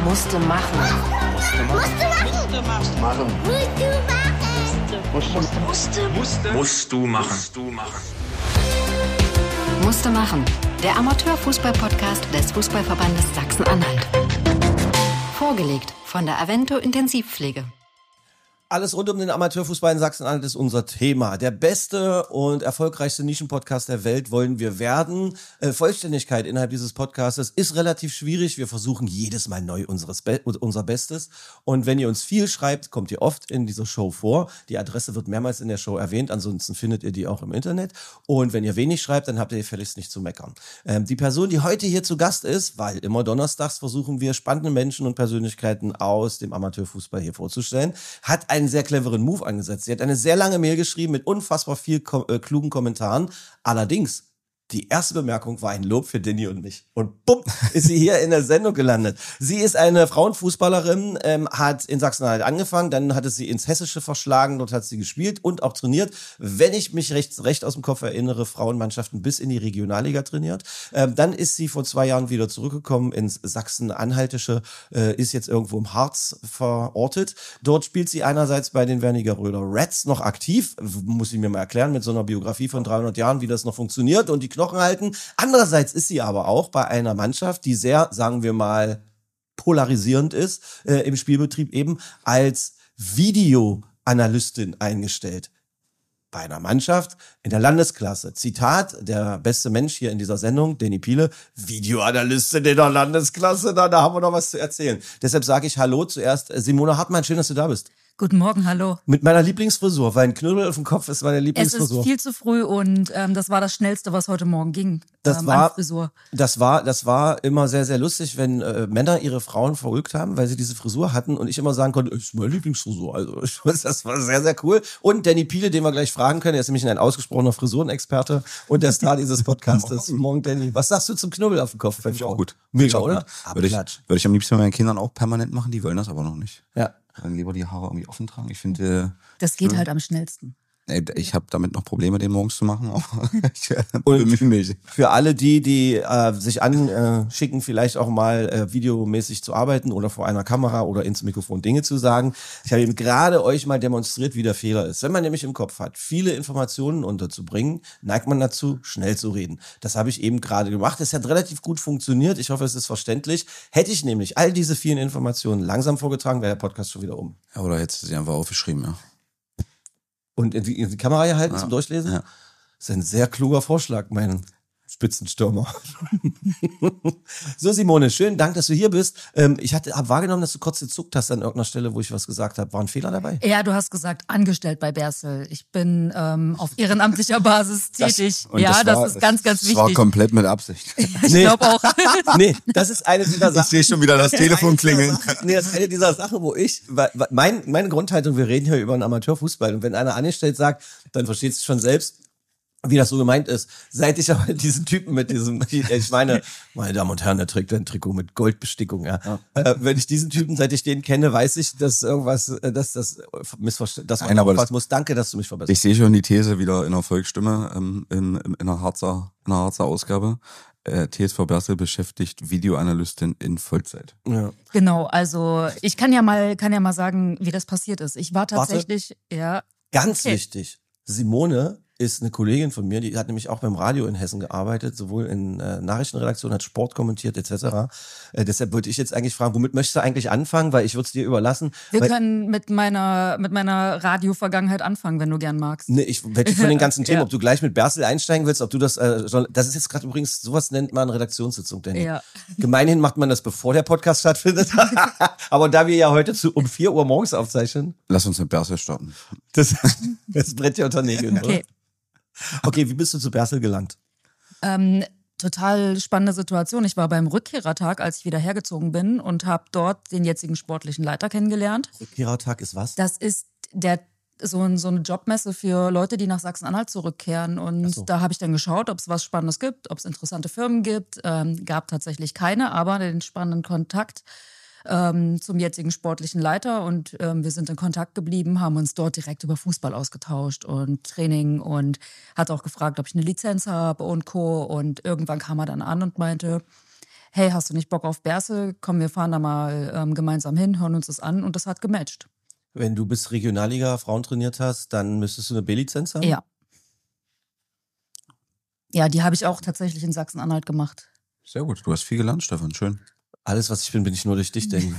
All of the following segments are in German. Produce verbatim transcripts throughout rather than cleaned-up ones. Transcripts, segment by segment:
Musste machen. Musste machen. Musste machen. Musste machen. Musste. Musste. Musst du machen. Musst du machen. Musste machen. Der Amateurfußball-Podcast des Fußballverbandes Sachsen-Anhalt. Vorgelegt von der Avento Intensivpflege. Alles rund um den Amateurfußball in Sachsen-Anhalt ist unser Thema. Der beste und erfolgreichste Nischenpodcast der Welt wollen wir werden. Äh, Vollständigkeit innerhalb dieses Podcastes ist relativ schwierig. Wir versuchen jedes Mal neu unseres Be- unser Bestes. Und wenn ihr uns viel schreibt, kommt ihr oft in dieser Show vor. Die Adresse wird mehrmals in der Show erwähnt. Ansonsten findet ihr die auch im Internet. Und wenn ihr wenig schreibt, dann habt ihr gefälligst nicht zu meckern. Ähm, die Person, die heute hier zu Gast ist, weil immer donnerstags versuchen wir spannende Menschen und Persönlichkeiten aus dem Amateurfußball hier vorzustellen, hat einen sehr cleveren Move angesetzt. Sie hat eine sehr lange Mail geschrieben mit unfassbar viel ko- äh, klugen Kommentaren. Allerdings, die erste Bemerkung war ein Lob für Danny und mich. Und bumm, ist sie hier in der Sendung gelandet. Sie ist eine Frauenfußballerin, ähm, hat in Sachsen-Anhalt angefangen, dann hat es sie ins Hessische verschlagen, dort hat sie gespielt und auch trainiert. Wenn ich mich recht, recht aus dem Kopf erinnere, Frauenmannschaften bis in die Regionalliga trainiert. Ähm, dann ist sie vor zwei Jahren wieder zurückgekommen ins Sachsen-Anhaltische, äh, ist jetzt irgendwo im Harz verortet. Dort spielt sie einerseits bei den Wernigeröder Reds noch aktiv, muss ich mir mal erklären, mit so einer Biografie von dreihundert Jahren, wie das noch funktioniert und die Knochen halten. Andererseits ist sie aber auch bei einer Mannschaft, die sehr, sagen wir mal, polarisierend ist, äh, im Spielbetrieb eben als Videoanalystin eingestellt. Bei einer Mannschaft in der Landesklasse. Zitat, der beste Mensch hier in dieser Sendung, Danny Piele, Videoanalystin in der Landesklasse, da, da haben wir noch was zu erzählen. Deshalb sage ich Hallo zuerst, Simone Hartmann, schön, dass du da bist. Guten Morgen, hallo. Mit meiner Lieblingsfrisur, weil ein Knüppel auf dem Kopf ist meine Es Lieblingsfrisur. ist viel zu früh und ähm, das war das Schnellste, was heute Morgen ging. Das ähm, war, an Frisur. das war, das war immer sehr, sehr lustig, wenn äh, Männer ihre Frauen verrückt haben, weil sie diese Frisur hatten und ich immer sagen konnte, ist meine Lieblingsfrisur. Also ich weiß, das war sehr, sehr cool. Und Danny Piele, den wir gleich fragen können, er ist nämlich ein ausgesprochener Frisurenexperte und der Star dieses Podcastes. Morgen, Danny. Was sagst du zum Knubbel auf dem Kopf? Finde ich auch gut. Mega, oder? Würde ich, würde ich am liebsten mit meinen Kindern auch permanent machen, die wollen das aber noch nicht. Ja. Dann lieber die Haare irgendwie offen tragen. Ich finde, Das geht halt am schnellsten. äh, ich habe damit noch Probleme, den morgens zu machen. Aber ich äh, bemühe mich. Für alle die, die äh, sich anschicken, vielleicht auch mal äh, videomäßig zu arbeiten oder vor einer Kamera oder ins Mikrofon Dinge zu sagen. Ich habe eben gerade euch mal demonstriert, wie der Fehler ist. Wenn man nämlich im Kopf hat, viele Informationen unterzubringen, neigt man dazu, schnell zu reden. Das habe ich eben gerade gemacht. Es hat relativ gut funktioniert. Ich hoffe, es ist verständlich. Hätte ich nämlich all diese vielen Informationen langsam vorgetragen, wäre der Podcast schon wieder um. Ja, oder hättest du sie einfach aufgeschrieben, ja. Und in die, in die Kamera hier halten Ja. zum Durchlesen? Ja. Das ist ein sehr kluger Vorschlag, mein Spitzenstürmer. So, Simone, schönen Dank, dass du hier bist. Ähm, ich hatte, habe wahrgenommen, dass du kurz gezuckt hast an irgendeiner Stelle, wo ich was gesagt habe. War ein Fehler dabei? Ja, du hast gesagt, angestellt bei Bersel. Ich bin ähm, auf ehrenamtlicher Basis tätig. Und ja, das, war- ist ganz, ganz Das war wichtig. komplett mit Absicht. Ich Nee. glaube auch. Nee, das ist eine dieser Sachen. Ich sehe schon wieder das Telefon klingeln. Nee, das ist eine dieser Sachen, wo ich, weil- weil mein, meine Grundhaltung, wir reden hier über einen Amateurfußball und wenn einer angestellt sagt, dann versteht es schon selbst, wie das so gemeint ist. Seit ich aber diesen Typen mit diesem, ich meine, meine Damen und Herren, der trägt ein Trikot mit Goldbestickung, ja. ja. Äh, wenn ich diesen Typen, seit ich den kenne, weiß ich, dass irgendwas, äh, dass das missverständlich, dass man Nein, aber aufpassen das- muss. Danke, dass du mich verbesserst. Ich sehe schon die These wieder in der Volksstimme ähm, in, in, in, einer Harzer, in einer Harzer Ausgabe. Äh, T S V Bersel beschäftigt Videoanalystin in Vollzeit. Ja. Genau, also ich kann ja mal, kann ja mal sagen, wie das passiert ist. Ich war tatsächlich, ja. Ganz Okay. wichtig. Simone ist eine Kollegin von mir, die hat nämlich auch beim Radio in Hessen gearbeitet, sowohl in äh, Nachrichtenredaktion, hat Sport kommentiert et cetera. Äh, deshalb wollte ich jetzt eigentlich fragen, womit möchtest du eigentlich anfangen, weil ich würde es dir überlassen. Wir weil, können mit meiner, mit meiner Radio-Vergangenheit anfangen, wenn du gern magst. Nee, ich wette von den ganzen Themen, Ja. ob du gleich mit Bersel einsteigen willst, ob du das, äh, schon, das ist jetzt gerade übrigens, sowas nennt man Redaktionssitzung, Danny. Ja. Gemeinhin macht man das, bevor der Podcast stattfindet. Aber da wir ja heute zu, um vier Uhr morgens aufzeichnen, Lass uns mit Bersel starten. das, das brennt ja unter Nägeln, Okay. oder? Okay, wie bist du zu Bersel gelangt? Ähm, total spannende Situation. Ich war beim Rückkehrertag, als ich wieder hergezogen bin und habe dort den jetzigen sportlichen Leiter kennengelernt. Rückkehrertag ist was? Das ist der so, ein, so eine Jobmesse für Leute, die nach Sachsen-Anhalt zurückkehren. Und Ach so. da habe ich dann geschaut, ob es was Spannendes gibt, ob es interessante Firmen gibt. Ähm, gab tatsächlich keine, aber den spannenden Kontakt ähm, zum jetzigen sportlichen Leiter. Und ähm, wir sind in Kontakt geblieben, haben uns dort direkt über Fußball ausgetauscht und Training und hat auch gefragt, ob ich eine Lizenz habe und Co. Und irgendwann kam er dann an und meinte, hey, hast du nicht Bock auf Bersel? Komm, wir fahren da mal ähm, gemeinsam hin, hören uns das an und das hat gematcht. Wenn du bis Regionalliga Frauen trainiert hast, dann müsstest du eine B-Lizenz haben? Ja. Ja, die habe ich auch tatsächlich in Sachsen-Anhalt gemacht. Sehr gut, du hast viel gelernt, Stefan, schön. Alles, was ich bin, bin ich nur durch dich denken.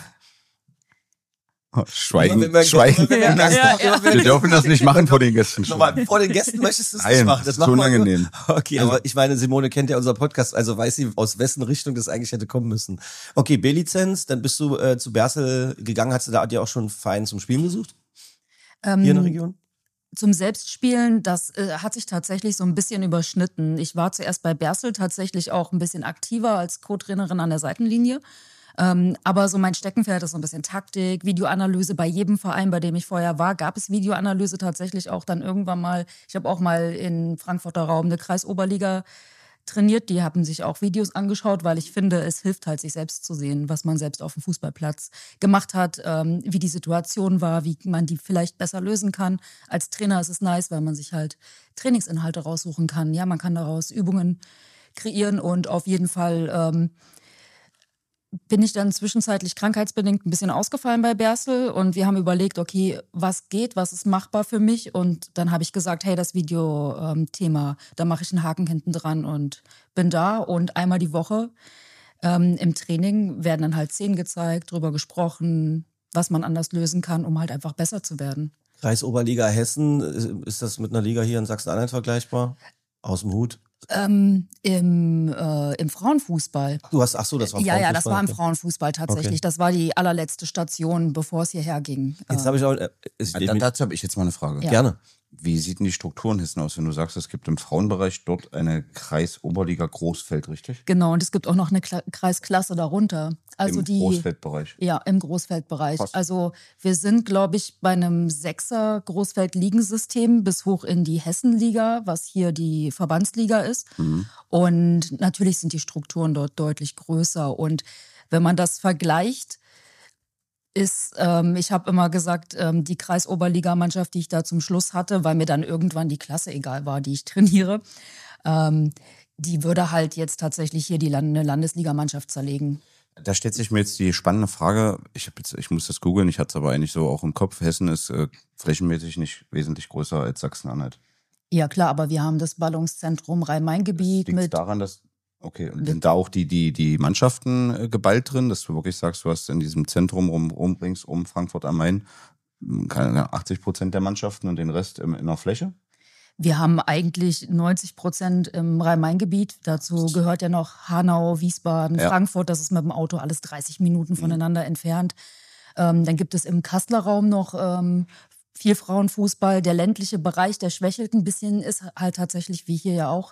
Schweigen, Wenn wir- schweigen. wenn wir- Ja, ja, ja. Wir dürfen das nicht machen vor den Gästen. Nochmal, vor den Gästen möchtest du es Nein, nicht machen. das ist macht man nur- unangenehm. Okay, aber ich meine, Simone kennt ja unser Podcast, also weiß sie, aus wessen Richtung das eigentlich hätte kommen müssen. Okay, B-Lizenz, dann bist du äh, zu Bersel gegangen. Hast du da dir auch schon einen Verein zum Spielen gesucht? Ähm, Hier in der Region? Zum Selbstspielen, das äh, hat sich tatsächlich so ein bisschen überschnitten. Ich war zuerst bei Bersel tatsächlich auch ein bisschen aktiver als Co-Trainerin an der Seitenlinie. Ähm, aber so mein Steckenpferd ist so ein bisschen Taktik, Videoanalyse. Bei jedem Verein, bei dem ich vorher war, gab es Videoanalyse tatsächlich auch dann irgendwann mal. Ich habe auch mal in Frankfurter Raum eine Kreisoberliga trainiert. Die haben sich auch Videos angeschaut, weil ich finde, es hilft halt, sich selbst zu sehen, was man selbst auf dem Fußballplatz gemacht hat, ähm, wie die Situation war, wie man die vielleicht besser lösen kann. Als Trainer ist es nice, weil man sich halt Trainingsinhalte raussuchen kann. Ja, man kann daraus Übungen kreieren und auf jeden Fall ähm, bin ich dann zwischenzeitlich krankheitsbedingt ein bisschen ausgefallen bei Bersel und wir haben überlegt, okay, was geht, was ist machbar für mich und dann habe ich gesagt, hey, das Video-Thema, ähm, da mache ich einen Haken hinten dran und bin da und einmal die Woche ähm, im Training werden dann halt Szenen gezeigt, drüber gesprochen, was man anders lösen kann, um halt einfach besser zu werden. Kreisoberliga Hessen, ist das mit einer Liga hier in Sachsen-Anhalt vergleichbar? Aus dem Hut? Ähm, im, äh, im Frauenfußball. Du hast, ach so, das war Ja, ja, das war im okay. Frauenfußball tatsächlich. Okay. Das war die allerletzte Station, bevor es hierher ging. Jetzt Äh, habe ich auch, äh, ist, Da, dazu habe ich jetzt mal eine Frage. Ja. gerne. Wie sieht denn die Struktur in Hessen aus, wenn du sagst, es gibt im Frauenbereich dort eine Kreisoberliga Großfeld, richtig? Genau, und es gibt auch noch eine Kla- Kreisklasse darunter. Also Im die, Großfeldbereich. Ja, im Großfeldbereich. Krass. Also wir sind, glaube ich, bei einem Sechser Großfeld-Ligensystem bis hoch in die Hessenliga, was hier die Verbandsliga ist. Mhm. Und natürlich sind die Strukturen dort deutlich größer. Und wenn man das vergleicht, ist, ähm, ich habe immer gesagt, ähm, die Kreisoberligamannschaft, die ich da zum Schluss hatte, weil mir dann irgendwann die Klasse egal war, die ich trainiere, ähm, die würde halt jetzt tatsächlich hier die Land- eine Landesligamannschaft zerlegen. Da stellt sich mir jetzt die spannende Frage, ich, hab jetzt, ich muss das googeln, ich hatte es aber eigentlich so auch im Kopf, Hessen ist äh, flächenmäßig nicht wesentlich größer als Sachsen-Anhalt. Ja klar, aber wir haben das Ballungszentrum Rhein-Main-Gebiet Liegt mit daran, dass, okay, und sind da auch die, die, die Mannschaften äh, geballt drin, dass du wirklich sagst, du hast in diesem Zentrum rum, rum rings um Frankfurt am Main mh, keine Ahnung, achtzig Prozent der Mannschaften und den Rest im, in der Fläche? Wir haben eigentlich neunzig Prozent im Rhein-Main-Gebiet. Dazu gehört ja noch Hanau, Wiesbaden, Ja. Frankfurt. Das ist mit dem Auto alles dreißig Minuten voneinander mhm. entfernt. Ähm, dann gibt es im Kasseler Raum noch ähm, viel Frauenfußball. Der ländliche Bereich, der schwächelt ein bisschen, ist halt tatsächlich wie hier ja auch.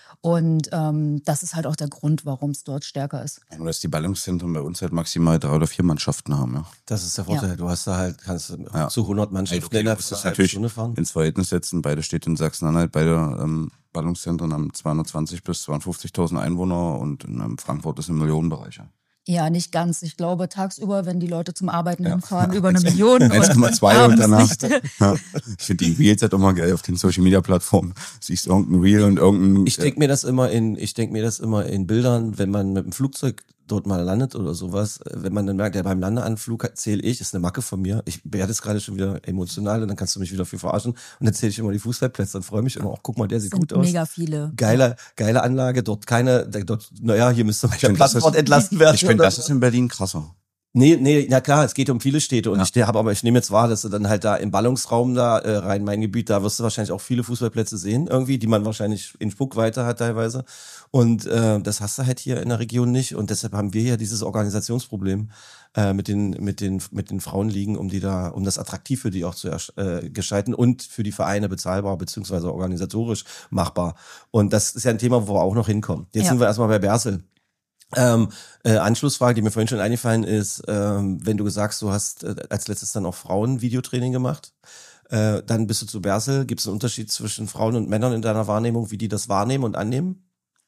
Und ähm, das ist halt auch der Grund, warum es dort stärker ist. Nur, dass die Ballungszentren bei uns halt maximal drei oder vier Mannschaften haben, ja. Das ist der Vorteil. Ja. Du hast da halt, kannst du Ja. zu hundert Mannschaften Ey, okay, du innerhalb musst von das einer halben natürlich Stunde fahren. ins Verhältnis setzen. Beide steht in Sachsen-Anhalt, beide ähm, Ballungszentren haben zweihundertzwanzig bis zweihundertfünfzigtausend Einwohner und in ähm, Frankfurt ist ein Millionenbereich. Ja. Ja, nicht ganz. Ich glaube, tagsüber, wenn die Leute zum Arbeiten Ja. hinfahren, über eine Million. eins Komma zwei und abends danach. nicht. Ja. Ich finde die Reels halt immer geil auf den Social-Media-Plattformen. Siehst du irgendein Reel und irgendein... Ich denke mir das immer in, ich denke mir das immer in Bildern, wenn man mit dem Flugzeug dort mal landet oder sowas, wenn man dann merkt, ja, beim Landeanflug zähle ich, ist eine Macke von mir. Ich werde jetzt gerade schon wieder emotional und dann kannst du mich wieder für verarschen und dann zähle ich immer die Fußballplätze und freue mich immer, auch guck mal, der sieht sind gut aus. mega viele. Geile, geile Anlage, dort keine, dort, naja, hier müsste mal der find, das Platzwort ist- entlassen werden. Ich finde, oder das ist in Berlin krasser. Nee, nee, na klar, es geht um viele Städte und Ja. ich habe aber ich nehme jetzt wahr, dass du dann halt da im Ballungsraum da äh, rein mein Gebiet, da wirst du wahrscheinlich auch viele Fußballplätze sehen irgendwie, die man wahrscheinlich in Spuckweite hat teilweise und äh, das hast du halt hier in der Region nicht und deshalb haben wir ja dieses Organisationsproblem äh, mit den mit den mit den Frauenligen, um die da um das attraktiv für die auch zu äh, gestalten und für die Vereine bezahlbar beziehungsweise organisatorisch machbar und das ist ja ein Thema, wo wir auch noch hinkommen. Jetzt Ja. sind wir erstmal bei Bersel. Ähm, äh, Anschlussfrage, die mir vorhin schon eingefallen ist, ähm, wenn du sagst, du hast äh, als letztes dann auch Frauen-Videotraining gemacht, äh, dann bist du zu Bersel. Gibt es einen Unterschied zwischen Frauen und Männern in deiner Wahrnehmung, wie die das wahrnehmen und annehmen?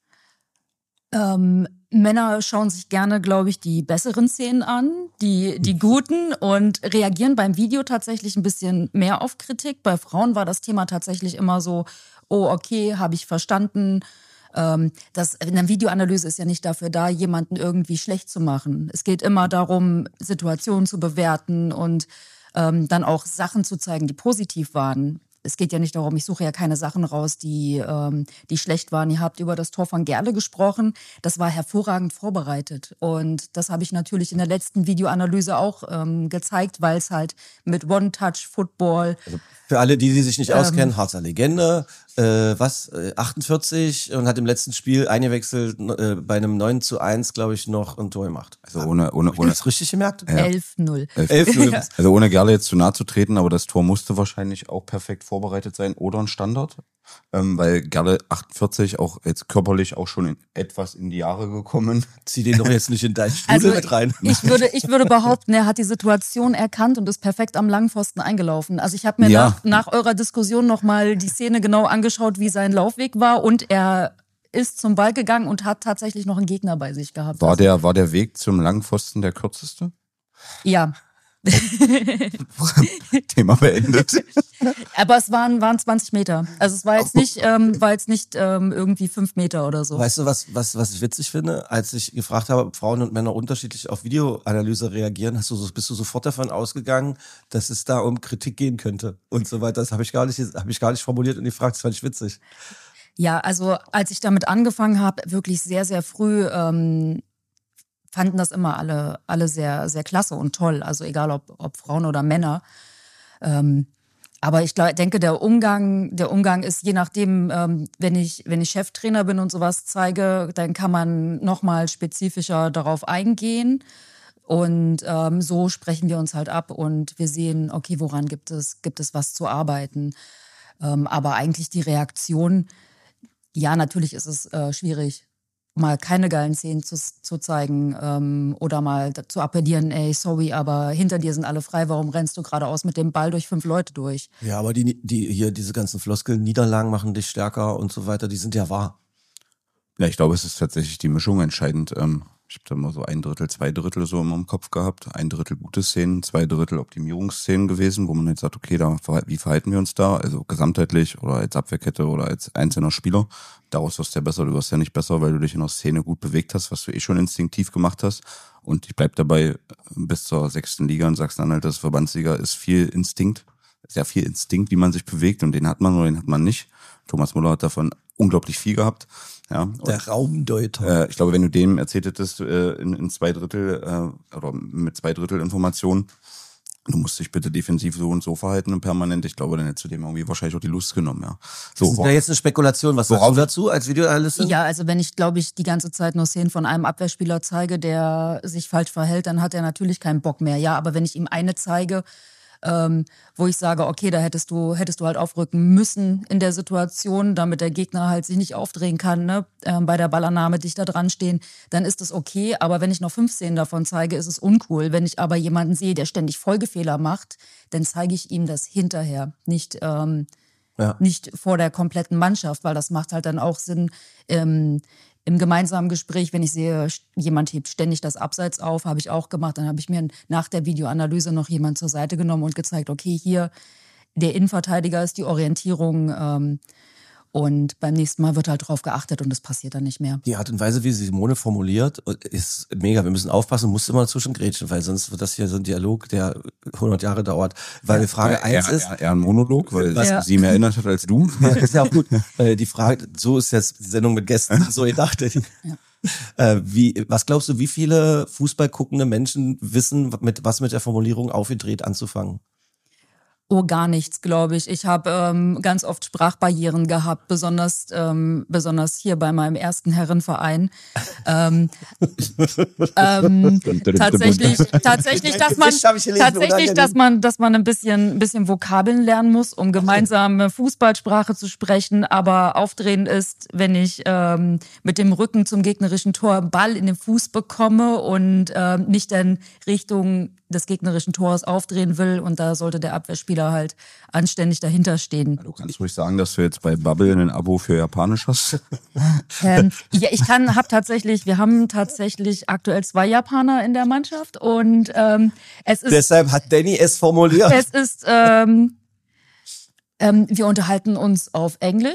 Ähm, Männer schauen sich gerne, glaube ich, die besseren Szenen an, die, die guten und reagieren beim Video tatsächlich ein bisschen mehr auf Kritik. Bei Frauen war das Thema tatsächlich immer so, oh, okay, habe ich verstanden. Ähm, das, eine Videoanalyse ist ja nicht dafür da, jemanden irgendwie schlecht zu machen. Es geht immer darum, Situationen zu bewerten und ähm, dann auch Sachen zu zeigen, die positiv waren. Es geht ja nicht darum, ich suche ja keine Sachen raus, die, ähm, die schlecht waren. Ihr habt über das Tor von Gerle gesprochen. Das war hervorragend vorbereitet. Und das habe ich natürlich in der letzten Videoanalyse auch ähm, gezeigt, weil es halt mit One-Touch-Football... Also für alle, die, die sich nicht ähm, auskennen, Harzer Legende, äh, was, äh, achtundvierzig und hat im letzten Spiel eingewechselt, äh, bei einem neun zu eins, glaube ich, noch ein Tor gemacht. Also ohne, ohne, ohne. Hast du richtig gemerkt? Ja. elf null. elf null. Also ohne Gerle jetzt zu nahe zu treten, aber das Tor musste wahrscheinlich auch perfekt vorbereitet sein oder ein Standard. Ähm, weil Gerle achtundvierzig auch jetzt körperlich auch schon in, etwas in die Jahre gekommen. Zieh den doch jetzt nicht in dein Studio also mit rein. Ich würde, ich würde behaupten, er hat die Situation erkannt und ist perfekt am Langpfosten eingelaufen. Also ich habe mir ja. nach, nach eurer Diskussion nochmal die Szene genau angeschaut, wie sein Laufweg war, und er ist zum Ball gegangen und hat tatsächlich noch einen Gegner bei sich gehabt. War der, war der Weg zum Langpfosten der kürzeste? Ja. Thema beendet. Aber es waren, waren zwanzig Meter. Also es war jetzt nicht, ähm, war jetzt nicht ähm, irgendwie fünf Meter oder so. Weißt du, was, was, was ich witzig finde? Als ich gefragt habe, ob Frauen und Männer unterschiedlich auf Videoanalyse reagieren, hast du, bist du sofort davon ausgegangen, dass es da um Kritik gehen könnte und so weiter. Das habe ich gar nicht, habe ich gar nicht formuliert und gefragt. Das fand ich witzig. Ja, also als ich damit angefangen habe, wirklich sehr, sehr früh, ähm, fanden das immer alle, alle sehr, sehr klasse und toll. Also egal ob, ob Frauen oder Männer. Ähm, aber ich glaub, denke, der Umgang, der Umgang ist je nachdem, ähm, wenn ich, wenn ich Cheftrainer bin und sowas zeige, dann kann man nochmal spezifischer darauf eingehen. Und ähm, so sprechen wir uns halt ab und wir sehen, okay, woran gibt es, gibt es was zu arbeiten. Ähm, aber eigentlich die Reaktion, ja, natürlich ist es äh, schwierig, mal keine geilen Szenen zu, zu zeigen ähm, oder mal zu appellieren, ey, sorry, aber hinter dir sind alle frei, warum rennst du geradeaus mit dem Ball durch fünf Leute durch? Ja, aber die, die hier, diese ganzen Floskeln, Niederlagen machen dich stärker und so weiter, die sind ja wahr. Ja, ich glaube, es ist tatsächlich die Mischung entscheidend. Ähm, ich habe da immer so ein Drittel, zwei Drittel so immer im Kopf gehabt. Ein Drittel gute Szenen, zwei Drittel Optimierungsszenen gewesen, wo man jetzt sagt, okay, da, wie verhalten wir uns da? Also gesamtheitlich oder als Abwehrkette oder als einzelner Spieler. Daraus wirst du ja besser, du wirst ja nicht besser, weil du dich in der Szene gut bewegt hast, was du eh schon instinktiv gemacht hast. Und ich bleib dabei, bis zur sechsten Liga in Sachsen-Anhalt, das Verbandsliga, ist viel Instinkt, sehr viel Instinkt, wie man sich bewegt, und den hat man oder den hat man nicht. Thomas Müller hat davon unglaublich viel gehabt. Ja, der Raumdeuter. Äh, ich glaube, wenn du dem erzählt hättest, äh, in, in zwei Drittel äh, oder mit zwei Drittel Informationen, du musst dich bitte defensiv so und so verhalten und permanent, ich glaube, dann hättest du dem irgendwie wahrscheinlich auch die Lust genommen, ja. So, das ist ja jetzt eine Spekulation. Was sagst du dazu als Videoanalyste? Ja, also wenn ich, glaube ich, die ganze Zeit nur Szenen von einem Abwehrspieler zeige, der sich falsch verhält, dann hat er natürlich keinen Bock mehr. Ja, aber wenn ich ihm eine zeige, ähm, wo ich sage, okay, da hättest du, hättest du halt aufrücken müssen in der Situation, damit der Gegner halt sich nicht aufdrehen kann, ne, ähm, bei der Ballannahme dichter dran stehen, dann ist es okay. Aber wenn ich noch fünf Szenen davon zeige, ist es uncool. Wenn ich aber jemanden sehe, der ständig Folgefehler macht, dann zeige ich ihm das hinterher, nicht, ähm, ja. nicht vor der kompletten Mannschaft, weil das macht halt dann auch Sinn, ähm, im gemeinsamen Gespräch, wenn ich sehe, jemand hebt ständig das Abseits auf, habe ich auch gemacht. Dann habe ich mir nach der Videoanalyse noch jemand zur Seite genommen und gezeigt, okay, hier, der Innenverteidiger ist die Orientierung. Ähm, und beim nächsten Mal wird halt drauf geachtet und das passiert dann nicht mehr. Die Art und Weise, wie Simone formuliert, ist mega. Wir müssen aufpassen, musst immer dazwischen grätschen, weil sonst wird das hier so ein Dialog, der hundert Jahre dauert. Weil ja, Frage eins ist... Eher ein Monolog, weil was ja. sie mehr erinnert hat als du. Ja, ist ja auch gut. Die Frage, so ist jetzt die Sendung mit Gästen, so gedacht. Ja. Äh, wie, was glaubst du, wie viele Fußball guckende Menschen wissen, mit was mit der Formulierung aufgedreht anzufangen? Oh, gar nichts, glaube ich. Ich habe ähm, ganz oft Sprachbarrieren gehabt, besonders ähm, besonders hier bei meinem ersten Herrenverein. Ähm, ähm, tatsächlich, tatsächlich, dass man tatsächlich, dass man, dass man ein bisschen, ein bisschen Vokabeln lernen muss, um gemeinsame Fußballsprache zu sprechen. Aber aufdrehen ist, wenn ich ähm, mit dem Rücken zum gegnerischen Tor Ball in den Fuß bekomme und ähm, mich dann Richtung des gegnerischen Tors aufdrehen will, und da sollte der Abwehrspieler halt anständig dahinter stehen. Du kannst ruhig sagen, dass du jetzt bei Bubble ein Abo für Japanisch hast. ähm, ja, ich kann, hab tatsächlich, wir haben tatsächlich aktuell zwei Japaner in der Mannschaft und ähm, es ist... Deshalb hat Danny es formuliert. Es ist, ähm, ähm, wir unterhalten uns auf Englisch.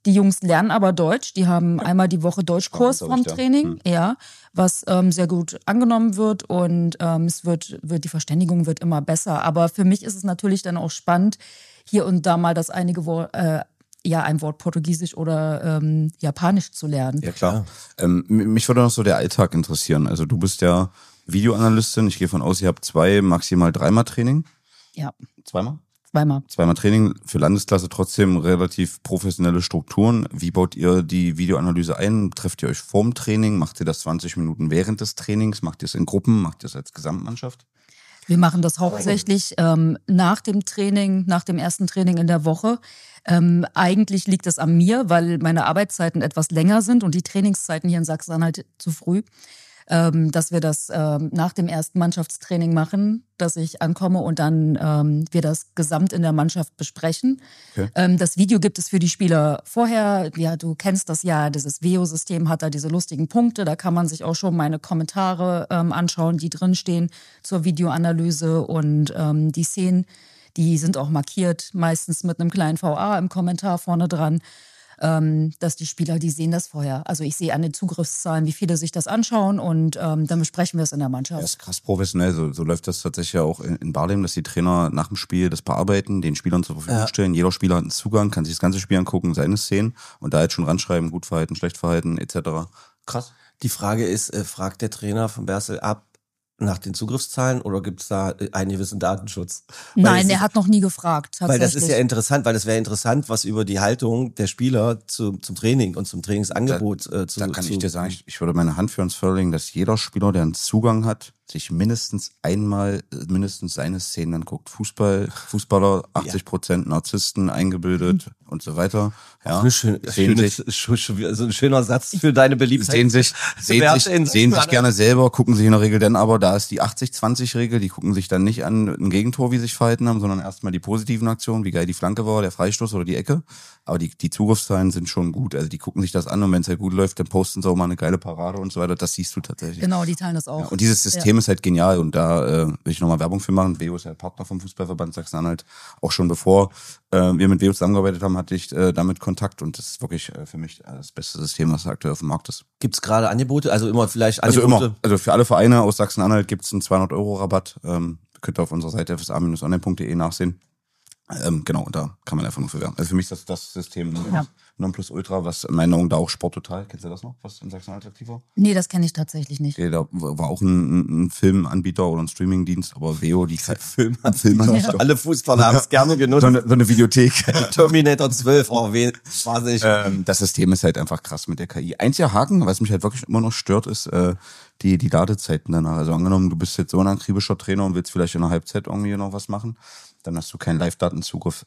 Die Jungs lernen aber Deutsch. Die haben einmal die Woche Deutschkurs vom Training, hm. ja, was ähm, sehr gut angenommen wird und ähm, es wird, wird, die Verständigung wird immer besser. Aber für mich ist es natürlich dann auch spannend, hier und da mal das einige Wort, äh, ja, ein Wort Portugiesisch oder ähm, Japanisch zu lernen. Ja, klar. Ähm, mich würde noch so der Alltag interessieren. Also du bist ja Videoanalystin. Ich gehe von aus, ihr habt zwei, maximal dreimal Training. Ja. Zweimal? Zweimal. Zweimal Training für Landesklasse, trotzdem relativ professionelle Strukturen. Wie baut ihr die Videoanalyse ein? Trefft ihr euch vorm Training? Macht ihr das zwanzig Minuten während des Trainings? Macht ihr es in Gruppen? Macht ihr es als Gesamtmannschaft? Wir machen das hauptsächlich ähm, nach dem Training, nach dem ersten Training in der Woche. Ähm, eigentlich liegt es an mir, weil meine Arbeitszeiten etwas länger sind und die Trainingszeiten hier in Sachsen-Anhalt zu früh. Ähm, dass wir das ähm, nach dem ersten Mannschaftstraining machen, dass ich ankomme und dann ähm, wir das gesamt in der Mannschaft besprechen. Okay. Ähm, das Video gibt es für die Spieler vorher. Ja, du kennst das ja, dieses V E O-System hat da diese lustigen Punkte. Da kann man sich auch schon meine Kommentare ähm, anschauen, die drinstehen zur Videoanalyse und ähm, die Szenen, die sind auch markiert, meistens mit einem kleinen V A im Kommentar vorne dran. Ähm, dass die Spieler, die sehen das vorher. Also ich sehe an den Zugriffszahlen, wie viele sich das anschauen und ähm, dann besprechen wir es in der Mannschaft. Das ist krass professionell. So, so läuft das tatsächlich auch in, in Barleben, dass die Trainer nach dem Spiel das bearbeiten, den Spielern zur Verfügung ja. stellen. Jeder Spieler hat einen Zugang, kann sich das ganze Spiel angucken, seine Szenen und da jetzt schon ranschreiben, gut verhalten, schlecht verhalten et cetera. Krass. Die Frage ist, äh, fragt der Trainer von Bersel ab nach den Zugriffszahlen oder gibt es da einen gewissen Datenschutz? Nein, er hat noch nie gefragt. Weil das ist ja interessant, weil es wäre interessant, was über die Haltung der Spieler zu, zum Training und zum Trainingsangebot da, äh, zu Da kann zu, ich dir sagen, ich, ich würde meine Hand für ins Feuer legen, dass jeder Spieler, der einen Zugang hat, sich mindestens einmal mindestens seine Szenen anguckt. Fußball, Fußballer, achtzig Prozent Narzissten, eingebildet mhm. und so weiter. Ja. Eine schön, schöne, sich, also ein schöner Satz für deine Beliebtheit. Sehen sich, sehen sich, sehen sich gerne selber, gucken sich in der Regel dann aber, da ist die achtzig zwanzig Regel, die gucken sich dann nicht an ein Gegentor, wie sie sich verhalten haben, sondern erstmal die positiven Aktionen, wie geil die Flanke war, der Freistoß oder die Ecke. Aber die, die Zugriffszahlen sind schon gut. Also die gucken sich das an und wenn es halt gut läuft, dann posten sie auch mal eine geile Parade und so weiter. Das siehst du tatsächlich. Genau, die teilen das auch. Ja, und dieses System ja. ist halt genial und da äh, will ich nochmal Werbung für machen. V E O ist ja Partner vom Fußballverband Sachsen-Anhalt. Auch schon bevor äh, wir mit V E O zusammengearbeitet haben, hatte ich äh, damit Kontakt und das ist wirklich äh, für mich äh, das beste System, was aktuell auf dem Markt ist. Gibt's gerade Angebote? Also immer vielleicht Angebote? Also immer. Also für alle Vereine aus Sachsen-Anhalt gibt's einen zweihundert Euro Rabatt. Ähm, könnt ihr auf unserer Seite f s a Bindestrich online punkt de nachsehen. Ähm, genau, und da kann man einfach nur für werben. Also für mich ist das das System ja. Nonplusultra, was in meiner Augen da auch Sporttotal, kennst du das noch, was in Sachsen-Anhalt aktiv war? Nee, das kenne ich tatsächlich nicht. Okay, da war auch ein, ein Filmanbieter oder ein Streamingdienst, aber V E O, die Filmanbieter. Filmanbieter. Ja. Alle Fußballer haben es gerne genutzt. So eine, so eine Videothek. Terminator zwölf, oh weh, wahnsinnig. Ähm, das System ist halt einfach krass mit der K I. Einziger Haken, was mich halt wirklich immer noch stört, ist äh, die, die Ladezeiten danach. Also angenommen, du bist jetzt so ein akribischer Trainer und willst vielleicht in der Halbzeit irgendwie noch was machen, dann hast du keinen Live-Datenzugriff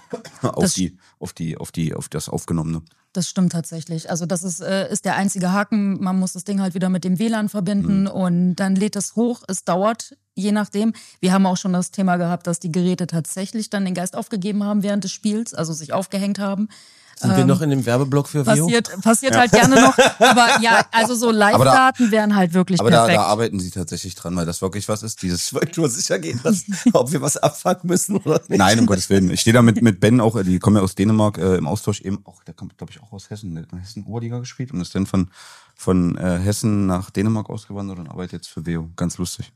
auf die, auf die, auf die, auf das Aufgenommene. Das stimmt tatsächlich. Also das ist, äh, ist der einzige Haken. Man muss das Ding halt wieder mit dem W L A N verbinden mhm. und dann lädt es hoch. Es dauert, je nachdem. Wir haben auch schon das Thema gehabt, dass die Geräte tatsächlich dann den Geist aufgegeben haben während des Spiels, also sich aufgehängt haben. Sind ähm, wir noch in dem Werbeblock für V E O? Passiert, passiert ja. halt gerne noch. Aber ja, also so Live-Daten wären halt wirklich aber perfekt. Aber da, da arbeiten sie tatsächlich dran, weil das wirklich was ist. Dieses ich wollte nur sicher gehen lassen, ob wir was abfangen müssen oder nicht. Nein, um Gottes Willen. Ich stehe da mit, mit Ben auch, die kommen ja aus Dänemark äh, im Austausch eben. Auch, der kommt, glaube ich, auch aus Hessen. Der hat in Hessen Oberliga gespielt und ist dann von, von äh, Hessen nach Dänemark ausgewandert und arbeitet jetzt für V E O. Ganz lustig.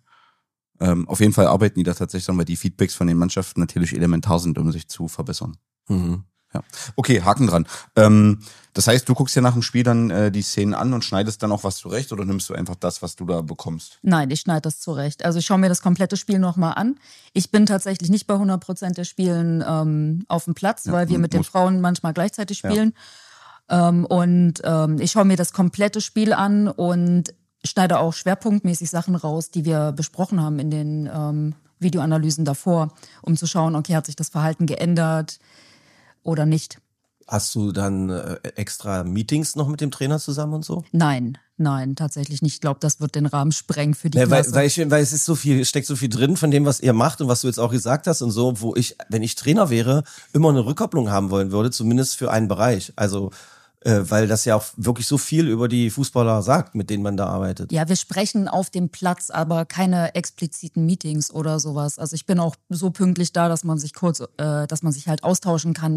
Ähm, auf jeden Fall arbeiten die da tatsächlich dran, weil die Feedbacks von den Mannschaften natürlich elementar sind, um sich zu verbessern. Mhm. Ja. Okay, Haken dran. Ähm, das heißt, du guckst dir nach dem Spiel dann äh, die Szenen an und schneidest dann auch was zurecht oder nimmst du einfach das, was du da bekommst? Nein, ich schneide das zurecht. Also ich schaue mir das komplette Spiel nochmal an. Ich bin tatsächlich nicht bei hundert Prozent der Spielen ähm, auf dem Platz, ja, weil wir mit den Frauen manchmal gleichzeitig spielen. Ja. Ähm, und ähm, ich schaue mir das komplette Spiel an und schneide auch schwerpunktmäßig Sachen raus, die wir besprochen haben in den ähm, Videoanalysen davor, um zu schauen, okay, hat sich das Verhalten geändert oder nicht. Hast du dann äh, extra Meetings noch mit dem Trainer zusammen und so? Nein, nein, tatsächlich nicht. Ich glaube, das wird den Rahmen sprengen für die ja, Klasse. Weil, weil, ich, weil es ist so viel, steckt so viel drin von dem, was ihr macht und was du jetzt auch gesagt hast und so, wo ich, wenn ich Trainer wäre, immer eine Rückkopplung haben wollen würde, zumindest für einen Bereich. Also äh, weil das ja auch wirklich so viel über die Fußballer sagt, mit denen man da arbeitet. Ja, wir sprechen auf dem Platz, aber keine expliziten Meetings oder sowas. Also ich bin auch so pünktlich da, dass man sich kurz, äh, dass man sich halt austauschen kann,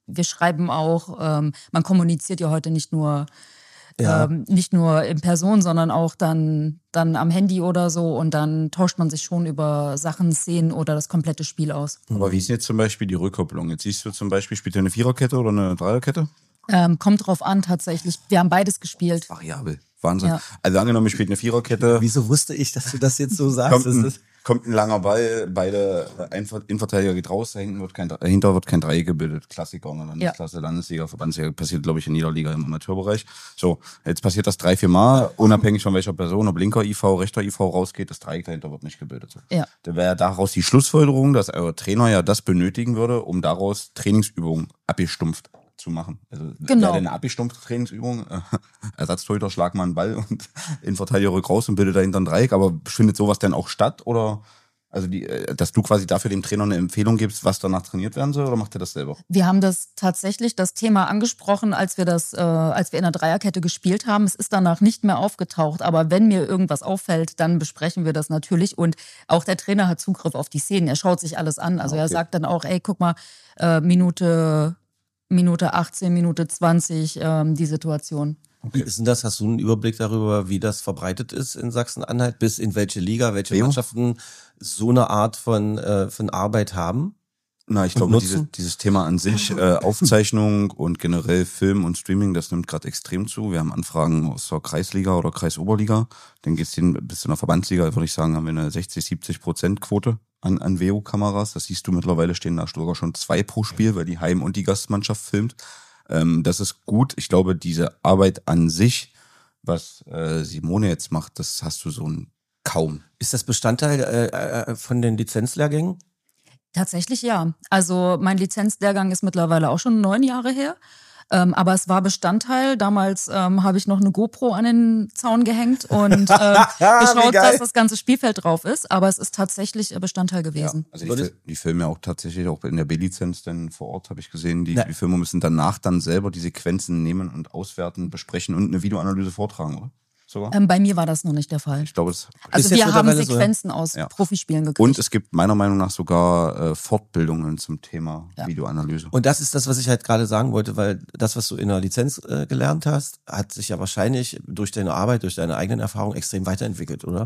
wir schreiben auch, ähm, man kommuniziert ja heute nicht nur Ja. ähm, nicht nur in Person, sondern auch dann, dann am Handy oder so und dann tauscht man sich schon über Sachen, Szenen oder das komplette Spiel aus. Aber wie ist denn jetzt zum Beispiel die Rückkopplung? Jetzt siehst du zum Beispiel, spielt ihr eine Viererkette oder eine Dreierkette? Ähm, kommt drauf an tatsächlich. Wir haben beides gespielt. Variabel. Wahnsinn. Ja. Also angenommen, ich spiele eine Viererkette. Wieso wusste ich, dass du das jetzt so sagst? Kommt Das ein, ist, kommt ein langer Ball, beide Einver- Innenverteidiger geht raus, dahinten wird kein, dahinter wird kein Dreieck gebildet. Klassiker in der Landesklasse, Landesliga, Verbandsliga, passiert, glaube ich, in jeder Liga im Amateurbereich. So, jetzt passiert das drei, vier Mal, unabhängig von welcher Person, ob linker I V, rechter I V rausgeht, das Dreieck dahinter wird nicht gebildet. So. Ja. Da wäre daraus die Schlussfolgerung, dass euer Trainer ja das benötigen würde, um daraus Trainingsübungen abgestumpft zu machen. Also Genau. wäre eine abgestumpfte Trainingsübung, äh, Ersatztorhüter, schlag mal einen Ball und Innenverteidiger rückt raus und bildet dahinter ein Dreieck, aber findet sowas denn auch statt oder also die, dass du quasi dafür dem Trainer eine Empfehlung gibst, was danach trainiert werden soll oder macht er das selber? Wir haben das tatsächlich, das Thema angesprochen, als wir das, äh, als wir in der Dreierkette gespielt haben. Es ist danach nicht mehr aufgetaucht, aber wenn mir irgendwas auffällt, dann besprechen wir das natürlich und auch der Trainer hat Zugriff auf die Szenen. Er schaut sich alles an. Also Okay. er sagt dann auch, ey, guck mal, äh, Minute Minute achtzehn, Minute zwanzig, ähm, die Situation. Wie ist denn das? Hast du einen Überblick darüber, wie das verbreitet ist in Sachsen-Anhalt? Bis in welche Liga, welche Leo? Mannschaften so eine Art von, äh, von Arbeit haben? Na, ich Und glaube, nutzen? diese, dieses Thema an sich, äh, Aufzeichnung und generell Film und Streaming, das nimmt gerade extrem zu. Wir haben Anfragen aus der Kreisliga oder Kreisoberliga. Dann geht's hin bis zu einer Verbandsliga, würde ich sagen, haben wir eine sechzig, siebzig Prozent Quote an, an V O-Kameras. Das siehst du mittlerweile, stehen da sogar schon zwei pro Spiel, weil die Heim- und die Gastmannschaft filmt. Ähm, das ist gut. Ich glaube, diese Arbeit an sich, was äh, Simone jetzt macht, das hast du so ein kaum. Ist das Bestandteil äh, äh, von den Lizenzlehrgängen? Tatsächlich ja. Also mein Lizenzlehrgang ist mittlerweile auch schon neun Jahre her. Ähm, aber es war Bestandteil. Damals ähm, habe ich noch eine GoPro an den Zaun gehängt und äh, geschaut, dass das ganze Spielfeld drauf ist. Aber es ist tatsächlich Bestandteil gewesen. Ja, also die, Fil- die filmen ja auch tatsächlich auch in der B-Lizenz dann vor Ort, habe ich gesehen. Die, Ja. die Filmer müssen danach dann selber die Sequenzen nehmen und auswerten, besprechen und eine Videoanalyse vortragen, oder? Sogar? Ähm, bei mir war das noch nicht der Fall. Ich glaube, es Also jetzt wir haben mittlerweile so, ja. Sequenzen aus Ja. Profispielen gekriegt. und es gibt meiner Meinung nach sogar äh, Fortbildungen zum Thema Ja. Videoanalyse. Und das ist das, was ich halt gerade sagen wollte, weil das, was du in der Lizenz äh, gelernt hast, hat sich ja wahrscheinlich durch deine Arbeit, durch deine eigenen Erfahrungen extrem weiterentwickelt, oder?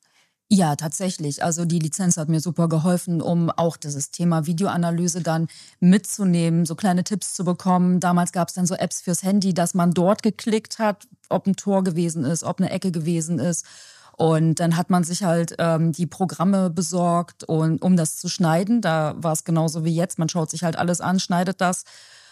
Ja, tatsächlich. Also die Lizenz hat mir super geholfen, um auch dieses Thema Videoanalyse dann mitzunehmen, so kleine Tipps zu bekommen. Damals gab es dann so Apps fürs Handy, dass man dort geklickt hat, ob ein Tor gewesen ist, ob eine Ecke gewesen ist. Und dann hat man sich halt ähm, die Programme besorgt, und, um das zu schneiden. Da war es genauso wie jetzt. Man schaut sich halt alles an, schneidet das.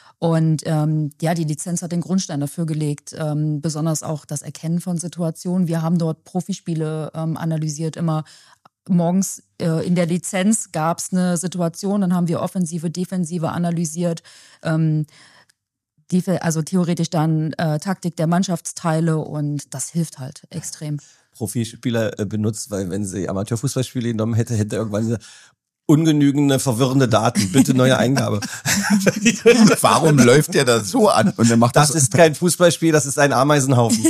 Und ähm, ja, die Lizenz hat den Grundstein dafür gelegt, ähm, besonders auch das Erkennen von Situationen. Wir haben dort Profispiele ähm, analysiert, immer morgens äh, in der Lizenz gab es eine Situation, dann haben wir Offensive, Defensive analysiert, ähm, die, also theoretisch dann äh, Taktik der Mannschaftsteile und das hilft halt extrem. Profispieler äh, benutzt, weil wenn sie Amateurfußballspiele genommen hätte, hätte irgendwann eine ungenügende, verwirrende Daten. Bitte neue Eingabe. Warum läuft der da so an? Und dann macht Das das, ist kein Fußballspiel, das ist ein Ameisenhaufen.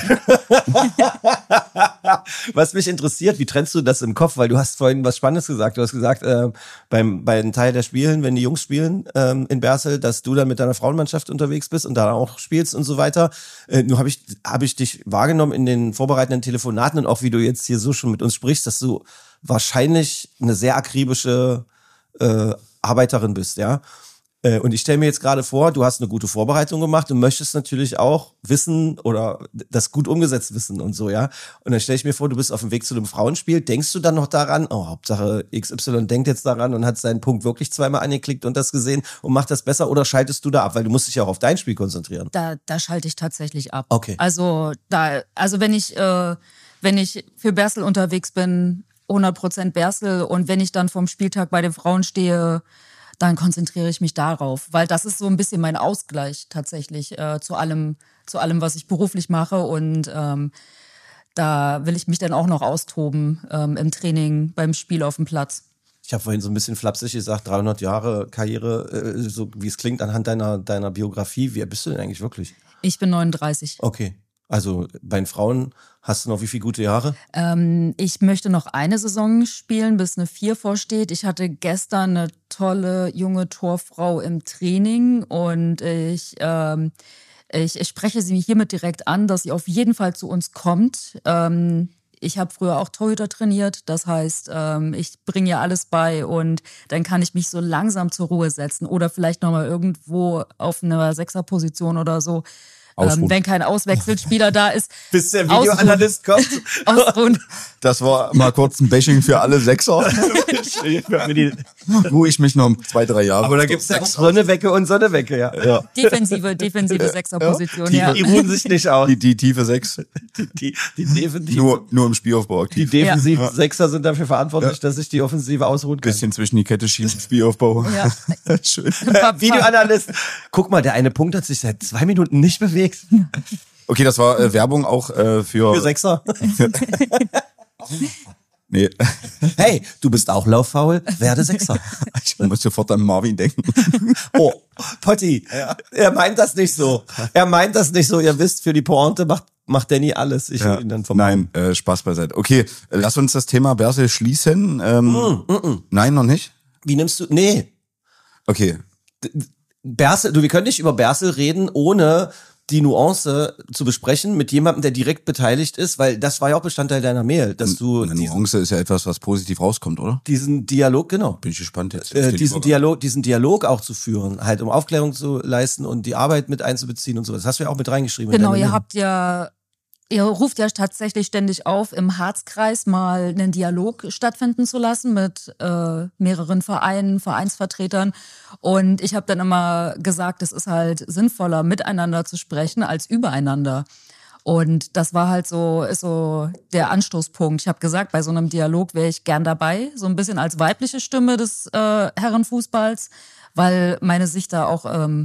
Was mich interessiert, wie trennst du das im Kopf? Weil du hast vorhin was Spannendes gesagt. Du hast gesagt, äh, beim, bei einem Teil der Spielen, wenn die Jungs spielen ähm, in Bersel, dass du dann mit deiner Frauenmannschaft unterwegs bist und da auch spielst und so weiter. Äh, nur habe ich, hab ich dich wahrgenommen in den vorbereitenden Telefonaten und auch wie du jetzt hier so schon mit uns sprichst, dass du wahrscheinlich eine sehr akribische äh, Arbeiterin bist, ja. Äh, und ich stelle mir jetzt gerade vor, du hast eine gute Vorbereitung gemacht und möchtest natürlich auch wissen oder das gut umgesetzt wissen und so, ja. Und dann stelle ich mir vor, du bist auf dem Weg zu einem Frauenspiel. Denkst du dann noch daran, oh, Hauptsache X Y denkt jetzt daran und hat seinen Punkt wirklich zweimal angeklickt und das gesehen und macht das besser, oder schaltest du da ab? Weil du musst dich ja auch auf dein Spiel konzentrieren. Da, da schalte ich tatsächlich ab. Okay. Also da, also wenn ich, äh, wenn ich für Bersel unterwegs bin, hundert Prozent Bersel, und wenn ich dann vom Spieltag bei den Frauen stehe, dann konzentriere ich mich darauf, weil das ist so ein bisschen mein Ausgleich tatsächlich äh, zu allem, zu allem, was ich beruflich mache, und ähm, da will ich mich dann auch noch austoben ähm, im Training, beim Spiel auf dem Platz. Ich habe vorhin so ein bisschen flapsig gesagt, dreihundert Jahre Karriere, äh, so wie es klingt anhand deiner, deiner Biografie. Wie alt bist du denn eigentlich wirklich? Ich bin neununddreißig. Okay. Also bei den Frauen hast du noch wie viele gute Jahre? Ähm, ich möchte noch eine Saison spielen, bis eine vier vorsteht. Ich hatte gestern eine tolle junge Torfrau im Training und ich, ähm, ich, ich spreche sie hiermit direkt an, dass sie auf jeden Fall zu uns kommt. Ähm, Ich habe früher auch Torhüter trainiert, das heißt, ähm, ich bringe ihr alles bei und dann kann ich mich so langsam zur Ruhe setzen oder vielleicht nochmal irgendwo auf einer Sechserposition oder so, ähm, wenn kein Auswechselspieler da ist. Bis der Videoanalyst kommt. Ausruhen. Das war mal kurz ein Bashing für alle Sechser. Wo ich mich noch zwei, drei Jahre. Aber da gibt's ja auch Sonnewecke und Sonnewecke, ja. ja. Defensive, defensive Sechserposition, Die, ja. die ruhen sich nicht aus. Die, die tiefe Sechs. Die, die, die, defensiv, Nur, nur im Spielaufbau die aktiv. defensiven Sechser sind dafür verantwortlich, dass sich die Offensive ausruhen kann. Bisschen zwischen die Kette schieben, Spielaufbau. Ja. Schön. Äh, Videoanalyst. Guck mal, der eine Punkt hat sich seit zwei Minuten nicht bewegt. Okay, das war äh, Werbung auch äh, für... Für Sechser. Nee. Hey, du bist auch lauffaul, werde Sechser. Ich muss sofort an Marvin denken. Oh, Potti, er meint das nicht so. Er meint das nicht so. Ihr wisst, für die Pointe macht, macht Danny alles. Ich Ja. will ihn dann vom Nein, äh, Spaß beiseite. Okay, äh, lass uns das Thema Berse schließen. Ähm, Mm, mm, mm. Nein, noch nicht? Wie nimmst du, nee, Okay. Bersel, du, wir können nicht über Bersel reden, ohne die Nuance zu besprechen mit jemandem, der direkt beteiligt ist, weil das war ja auch Bestandteil deiner Mail, dass du Eine diesen, Nuance ist ja etwas, was positiv rauskommt, oder? diesen Dialog, genau, Bin ich gespannt jetzt. äh, diesen Dialog, diesen Dialog auch zu führen, halt um Aufklärung zu leisten und die Arbeit mit einzubeziehen und so. Das hast du ja auch mit reingeschrieben. in Genau, deine ihr Mail. habt ja, ihr ruft ja tatsächlich ständig auf, im Harzkreis mal einen Dialog stattfinden zu lassen mit äh, mehreren Vereinen, Vereinsvertretern. Und ich habe dann immer gesagt, es ist halt sinnvoller, miteinander zu sprechen als übereinander. Und das war halt so, ist so der Anstoßpunkt. Ich habe gesagt, bei so einem Dialog wäre ich gern dabei, so ein bisschen als weibliche Stimme des äh, Herrenfußballs, weil meine Sicht da auch ähm,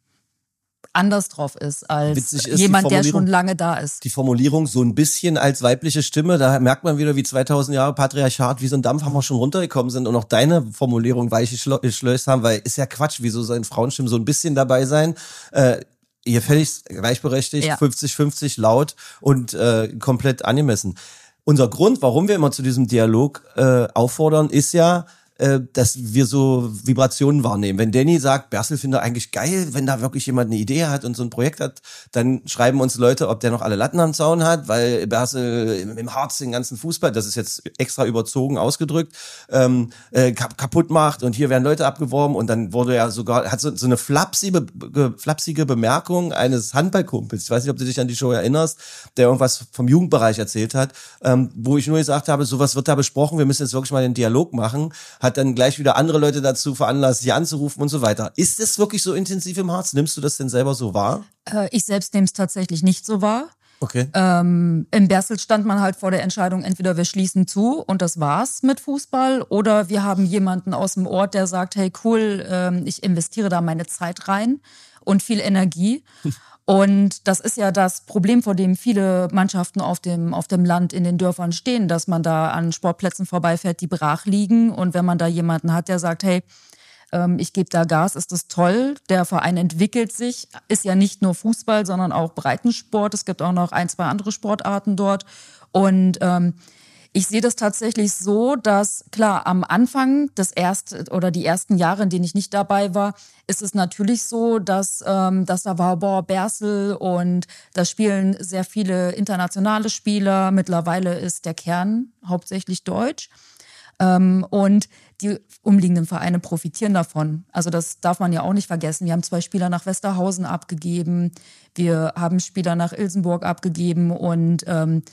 anders drauf ist als Witzig ist die jemand, der Formulierung. schon lange da ist. Die Formulierung so ein bisschen als weibliche Stimme, da merkt man wieder, wie zweitausend Jahre Patriarchat, wie so ein Dampfhammer schon runtergekommen sind und auch deine Formulierung weiche geschleust haben, weil ist ja Quatsch, wieso sollen Frauenstimmen so ein bisschen dabei sein? Äh, ihr völlig gleichberechtigt, Ja. fünfzig fünfzig laut und äh, komplett angemessen. Unser Grund, warum wir immer zu diesem Dialog äh, auffordern, ist ja, äh, dass wir so Vibrationen wahrnehmen. Wenn Danny sagt, Bersel finde eigentlich geil, wenn da wirklich jemand eine Idee hat und so ein Projekt hat, dann schreiben uns Leute, ob der noch alle Latten am Zaun hat, weil Bersel im, im Harz den ganzen Fußball, das ist jetzt extra überzogen ausgedrückt, ähm, äh, kap kaputt macht und hier werden Leute abgeworben und dann wurde ja sogar, hat so, so eine flapsige, be, flapsige Bemerkung eines Handballkumpels, ich weiß nicht, ob du dich an die Show erinnerst, der irgendwas vom Jugendbereich erzählt hat, ähm, wo ich nur gesagt habe, sowas wird da besprochen, wir müssen jetzt wirklich mal den Dialog machen, hat dann gleich wieder andere Leute dazu veranlasst, sich anzurufen und so weiter. Ist es wirklich so intensiv im Harz? Nimmst du das denn selber so wahr? Äh, ich selbst nehme es tatsächlich nicht so wahr. Okay. Ähm, in Bersel stand man halt vor der Entscheidung, entweder wir schließen zu und das war's mit Fußball oder wir haben jemanden aus dem Ort, der sagt, hey cool, ähm, ich investiere da meine Zeit rein und viel Energie. Und das ist ja das Problem, vor dem viele Mannschaften auf dem, auf dem Land in den Dörfern stehen, dass man da an Sportplätzen vorbeifährt, die brach liegen. Und wenn man da jemanden hat, der sagt, hey, ähm, ich gebe da Gas, ist das toll. Der Verein entwickelt sich, ist ja nicht nur Fußball, sondern auch Breitensport. Es gibt auch noch ein, zwei andere Sportarten dort. Und ähm, ich sehe das tatsächlich so, dass klar, am Anfang des ersten oder die ersten Jahre, in denen ich nicht dabei war, ist es natürlich so, dass, ähm, dass da war, boah, Bersel und da spielen sehr viele internationale Spieler. Mittlerweile ist der Kern hauptsächlich deutsch. Ähm, und die umliegenden Vereine profitieren davon. Also das darf man ja auch nicht vergessen. Wir haben zwei Spieler nach Westerhausen abgegeben. Wir haben Spieler nach Ilsenburg abgegeben und ähm,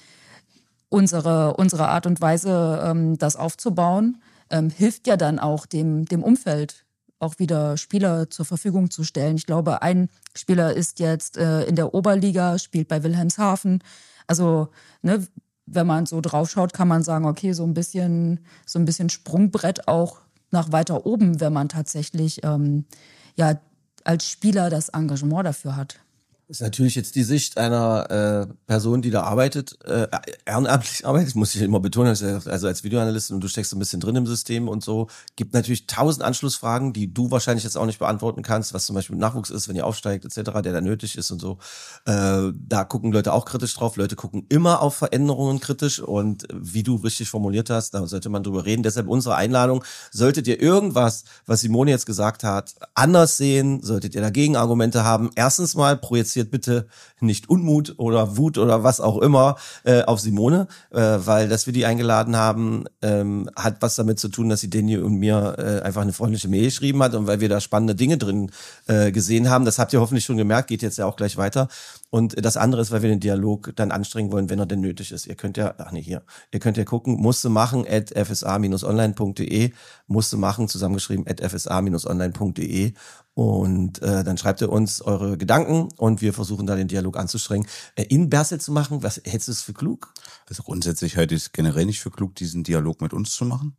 Unsere, unsere Art und Weise, ähm, das aufzubauen, ähm, hilft ja dann auch dem, dem Umfeld, auch wieder Spieler zur Verfügung zu stellen. Ich glaube, ein Spieler ist jetzt äh, in der Oberliga, spielt bei Wilhelmshaven. Also, ne, wenn man so draufschaut, kann man sagen, okay, so ein bisschen, so ein bisschen Sprungbrett auch nach weiter oben, wenn man tatsächlich ähm, ja als Spieler das Engagement dafür hat. Das ist natürlich jetzt die Sicht einer äh, Person, die da arbeitet, äh, ehrenamtlich arbeitet, muss ich immer betonen, also als Videoanalyst und du steckst so ein bisschen drin im System und so, gibt natürlich tausend Anschlussfragen, die du wahrscheinlich jetzt auch nicht beantworten kannst, was zum Beispiel mit Nachwuchs ist, wenn ihr aufsteigt et cetera, der da nötig ist und so. Äh, da gucken Leute auch kritisch drauf, Leute gucken immer auf Veränderungen kritisch und wie du richtig formuliert hast, da sollte man drüber reden. Deshalb unsere Einladung, solltet ihr irgendwas, was Simone jetzt gesagt hat, anders sehen, solltet ihr dagegen Argumente haben, erstens mal projiziert bitte nicht Unmut oder Wut oder was auch immer äh, auf Simone, äh, weil dass wir die eingeladen haben, ähm, hat was damit zu tun, dass sie Denny und mir äh, einfach eine freundliche Mail geschrieben hat und weil wir da spannende Dinge drin äh, gesehen haben. Das habt ihr hoffentlich schon gemerkt, geht jetzt ja auch gleich weiter. Und das andere ist, weil wir den Dialog dann anstrengen wollen, wenn er denn nötig ist. Ihr könnt ja, ach nee, hier, ihr könnt ja gucken, musste machen at f s a dash online punkt d e, musste machen, zusammengeschrieben at f s a dash online punkt d e und äh, dann schreibt ihr uns eure Gedanken und wir versuchen da den Dialog anzustrengen. Äh, in Berzel zu machen, was hältst du es für klug? Also grundsätzlich halte ich es generell nicht für klug, diesen Dialog mit uns zu machen.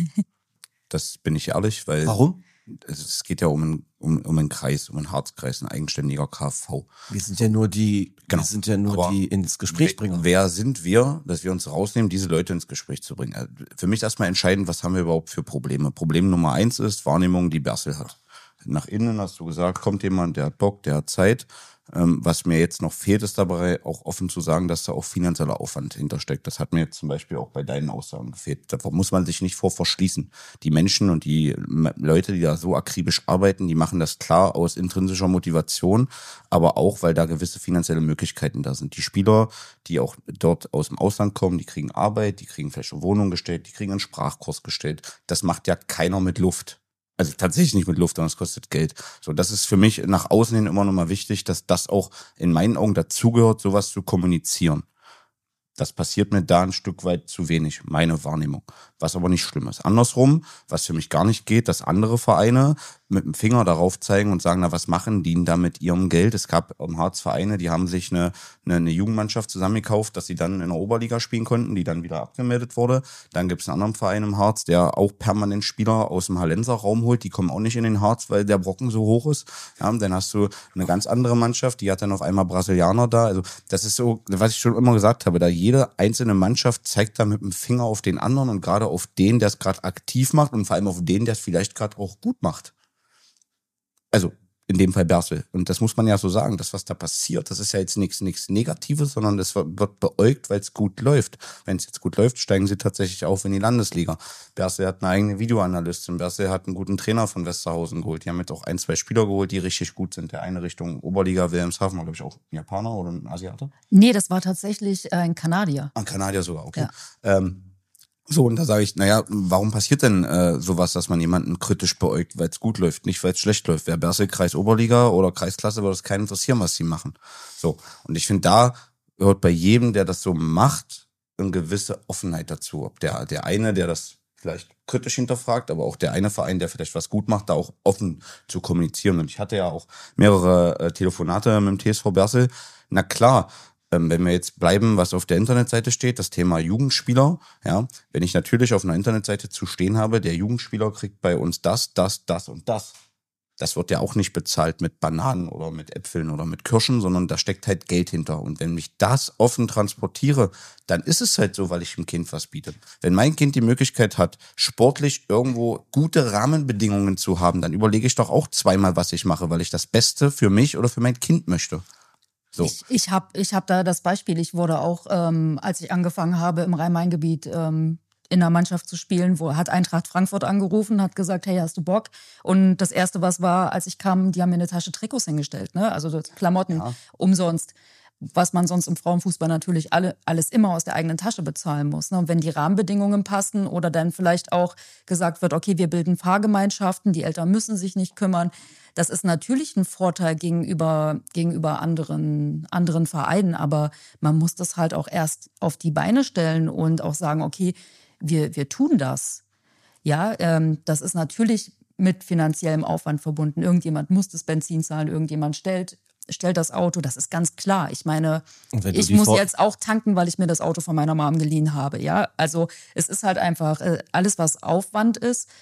Das bin ich ehrlich, weil... Warum? Es geht ja um einen, um, um einen Kreis, um einen Harzkreis, ein eigenständiger K V. Wir sind ja nur die, genau. wir sind ja nur Aber die ins Gespräch bringen. Wer sind wir, dass wir uns rausnehmen, diese Leute ins Gespräch zu bringen? Für mich ist erstmal entscheidend, was haben wir überhaupt für Probleme? Problem Nummer eins ist Wahrnehmung, die Berzel hat. Nach innen hast du gesagt, kommt jemand, der hat Bock, der hat Zeit. Ähm, was mir jetzt noch fehlt, ist dabei auch offen zu sagen, dass da auch finanzieller Aufwand hintersteckt. Das hat mir jetzt zum Beispiel auch bei deinen Aussagen gefehlt. Da muss man sich nicht vor verschließen. Die Menschen und die Leute, die da so akribisch arbeiten, die machen das klar aus intrinsischer Motivation, aber auch, weil da gewisse finanzielle Möglichkeiten da sind. Die Spieler, die auch dort aus dem Ausland kommen, die kriegen Arbeit, die kriegen vielleicht eine Wohnung gestellt, die kriegen einen Sprachkurs gestellt. Das macht ja keiner mit Luft. Also tatsächlich nicht mit Luft, sondern es kostet Geld. So, das ist für mich nach außen hin immer noch mal wichtig, dass das auch in meinen Augen dazugehört, sowas zu kommunizieren. Das passiert mir da ein Stück weit zu wenig, meine Wahrnehmung. Was aber nicht schlimm ist. Andersrum, was für mich gar nicht geht, dass andere Vereine mit dem Finger darauf zeigen und sagen, na, was machen die denn da mit ihrem Geld? Es gab im Harz Vereine, die haben sich eine, eine, eine Jugendmannschaft zusammengekauft, dass sie dann in der Oberliga spielen konnten, die dann wieder abgemeldet wurde. Dann gibt es einen anderen Verein im Harz, der auch permanent Spieler aus dem Hallenser Raum holt. Die kommen auch nicht in den Harz, weil der Brocken so hoch ist. Ja, dann hast du eine ganz andere Mannschaft, die hat dann auf einmal Brasilianer da. Also das ist so, was ich schon immer gesagt habe, da jede einzelne Mannschaft zeigt da mit dem Finger auf den anderen und gerade auf den, der es gerade aktiv macht und vor allem auf den, der es vielleicht gerade auch gut macht. Also in dem Fall Berzel. Und das muss man ja so sagen, das, was da passiert, das ist ja jetzt nichts nichts Negatives, sondern das wird beäugt, weil es gut läuft. Wenn es jetzt gut läuft, steigen sie tatsächlich auf in die Landesliga. Berzel hat eine eigene Videoanalystin, Berzel hat einen guten Trainer von Westerhausen geholt. Die haben jetzt auch ein, zwei Spieler geholt, die richtig gut sind. Der eine Richtung Oberliga, Wilhelmshaven, war glaube ich auch ein Japaner oder ein Asiater? Nee, das war tatsächlich ein Kanadier. Ein Kanadier sogar, okay. Ja. Ähm, So, und da sage ich, naja, warum passiert denn äh, sowas, dass man jemanden kritisch beäugt, weil es gut läuft, nicht weil es schlecht läuft? Wer Berzel Kreis Oberliga oder Kreisklasse, würde es keinen interessieren, was sie machen. So, und ich finde, da gehört bei jedem, der das so macht, eine gewisse Offenheit dazu. Ob der, der eine, der das vielleicht kritisch hinterfragt, aber auch der eine Verein, der vielleicht was gut macht, da auch offen zu kommunizieren. Und ich hatte ja auch mehrere äh, Telefonate mit dem T S V Berzel. Na klar, wenn wir jetzt bleiben, was auf der Internetseite steht, das Thema Jugendspieler, ja, wenn ich natürlich auf einer Internetseite zu stehen habe, der Jugendspieler kriegt bei uns das, das, das und das. Das wird ja auch nicht bezahlt mit Bananen oder mit Äpfeln oder mit Kirschen, sondern da steckt halt Geld hinter. Und wenn ich das offen transportiere, dann ist es halt so, weil ich dem Kind was biete. Wenn mein Kind die Möglichkeit hat, sportlich irgendwo gute Rahmenbedingungen zu haben, dann überlege ich doch auch zweimal, was ich mache, weil ich das Beste für mich oder für mein Kind möchte. So. Ich, ich habe ich hab da das Beispiel, ich wurde auch, ähm, als ich angefangen habe, im Rhein-Main-Gebiet ähm, in einer Mannschaft zu spielen, wo hat Eintracht Frankfurt angerufen, hat gesagt, hey, hast du Bock? Und das Erste, was war, als ich kam, die haben mir eine Tasche Trikots hingestellt, ne? Also Klamotten, ja. Umsonst. Was man sonst im Frauenfußball natürlich alle, alles immer aus der eigenen Tasche bezahlen muss. Ne? Und wenn die Rahmenbedingungen passen oder dann vielleicht auch gesagt wird, okay, wir bilden Fahrgemeinschaften, die Eltern müssen sich nicht kümmern, das ist natürlich ein Vorteil gegenüber, gegenüber anderen, anderen Vereinen, aber man muss das halt auch erst auf die Beine stellen und auch sagen, okay, wir, wir tun das. Ja, ähm, das ist natürlich mit finanziellem Aufwand verbunden. Irgendjemand muss das Benzin zahlen, irgendjemand stellt stellt das Auto, das ist ganz klar. Ich meine, ich muss jetzt auch tanken, weil ich mir das Auto von meiner Mom geliehen habe. Ja, also es ist halt einfach, alles, was Aufwand ist,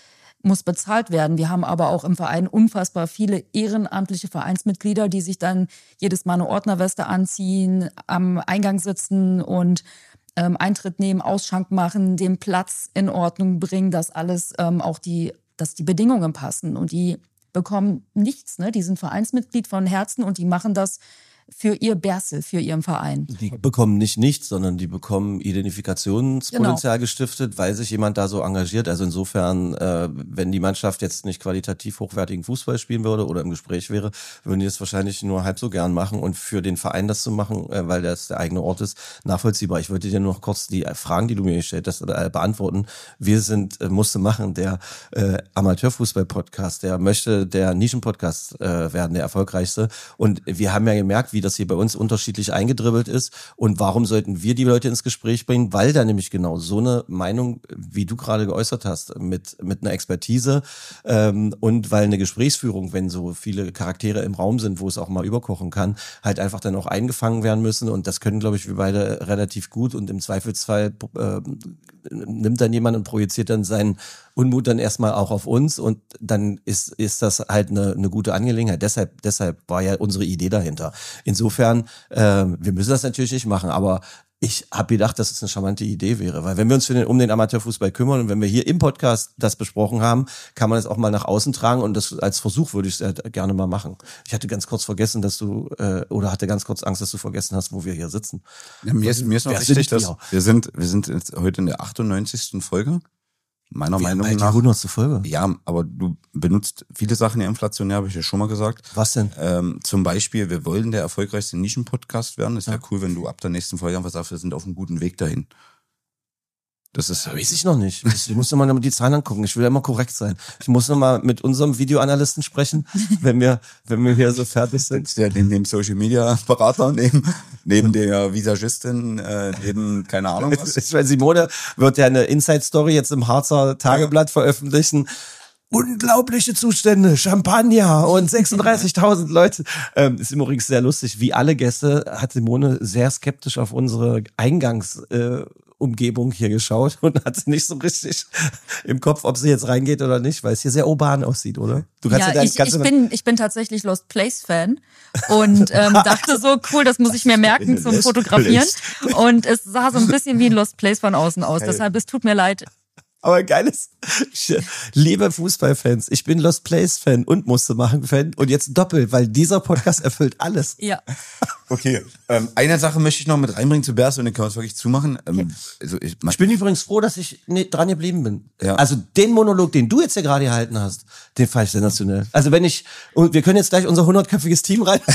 muss bezahlt werden. Wir haben aber auch im Verein unfassbar viele ehrenamtliche Vereinsmitglieder, die sich dann jedes Mal eine Ordnerweste anziehen, am Eingang sitzen und ähm, Eintritt nehmen, Ausschank machen, den Platz in Ordnung bringen, dass alles ähm, auch die, dass die Bedingungen passen. Und die bekommen nichts, ne? Die sind Vereinsmitglied von Herzen und die machen das für ihr Bersel, für ihren Verein. Die bekommen nicht nichts, sondern die bekommen Identifikationspotenzial genau. gestiftet, weil sich jemand da so engagiert. Also insofern, äh, wenn die Mannschaft jetzt nicht qualitativ hochwertigen Fußball spielen würde oder im Gespräch wäre, würden die das wahrscheinlich nur halb so gern machen. Und für den Verein das zu machen, äh, weil das der eigene Ort ist, nachvollziehbar. Ich wollte dir nur noch kurz die Fragen, die du mir gestellt hast, äh, beantworten. Wir sind, äh, musste machen, der äh, Amateurfußball-Podcast, der möchte der Nischen-Podcast äh, werden, der erfolgreichste. Und wir haben ja gemerkt, wie das hier bei uns unterschiedlich eingedribbelt ist und warum sollten wir die Leute ins Gespräch bringen, weil da nämlich genau so eine Meinung, wie du gerade geäußert hast, mit mit einer Expertise ähm, und weil eine Gesprächsführung, wenn so viele Charaktere im Raum sind, wo es auch mal überkochen kann, halt einfach dann auch eingefangen werden müssen und das können, glaube ich, wir beide relativ gut und im Zweifelsfall äh, nimmt dann jemand und projiziert dann seinen Unmut dann erstmal auch auf uns und dann ist ist das halt eine, eine gute Angelegenheit. Deshalb deshalb war ja unsere Idee dahinter. Insofern, äh, wir müssen das natürlich nicht machen, aber ich habe gedacht, dass es eine charmante Idee wäre, weil wenn wir uns für den, um den Amateurfußball kümmern und wenn wir hier im Podcast das besprochen haben, kann man das auch mal nach außen tragen und das als Versuch würde ich es gerne mal machen. Ich hatte ganz kurz vergessen, dass du, äh, oder hatte ganz kurz Angst, dass du vergessen hast, wo wir hier sitzen. Ja, mir ist, mir ist noch wichtig, dass wir? wir sind, wir sind jetzt heute in der achtundneunzigsten Folge. Meiner wir Meinung haben nach. Die hundertste Folge. Ja, aber du benutzt viele Sachen ja inflationär, habe ich ja schon mal gesagt. Was denn? Ähm, zum Beispiel, wir wollen der erfolgreichste Nischen-Podcast werden. Das wäre ja. cool, wenn du ab der nächsten Folge einfach sagst, wir sind auf einem guten Weg dahin. Das ist, ja, weiß ich noch nicht. Ich muss noch mal die Zahlen angucken. Ich will ja immer korrekt sein. Ich muss noch mal mit unserem Videoanalysten sprechen, wenn wir, wenn wir hier so fertig sind. Ja, neben dem Social Media Berater, neben, neben der Visagistin, äh, neben, keine Ahnung was. Weil Simone wird ja eine Inside-Story jetzt im Harzer Tageblatt ja. veröffentlichen. Unglaubliche Zustände, Champagner und sechsunddreißigtausend Leute. Ähm, ist im Übrigen sehr lustig. Wie alle Gäste hat Simone sehr skeptisch auf unsere Eingangs, äh, Umgebung hier geschaut und hatte nicht so richtig im Kopf, ob sie jetzt reingeht oder nicht, weil es hier sehr urban aussieht, oder? Du kannst ja, ja dein, ich, ich, bin, ich bin tatsächlich Lost Place Fan und ähm, dachte so, cool, das muss ich mir merken zum Fotografieren. Und es sah so ein bisschen wie ein Lost Place von außen aus. Deshalb, es tut mir leid. Aber geiles, liebe Fußballfans, ich bin Lost Place Fan und musste machen Fan und jetzt doppelt, weil dieser Podcast erfüllt alles. Ja. Okay, ähm, eine Sache möchte ich noch mit reinbringen zu Berse und dann können wir es wirklich zumachen. Ähm, also ich, ich bin übrigens froh, dass ich nicht dran geblieben bin. Ja. Also den Monolog, den du jetzt hier gerade gehalten hast, den fand ich sensationell. Also wenn ich, und wir können jetzt gleich unser hundertköpfiges Team rein.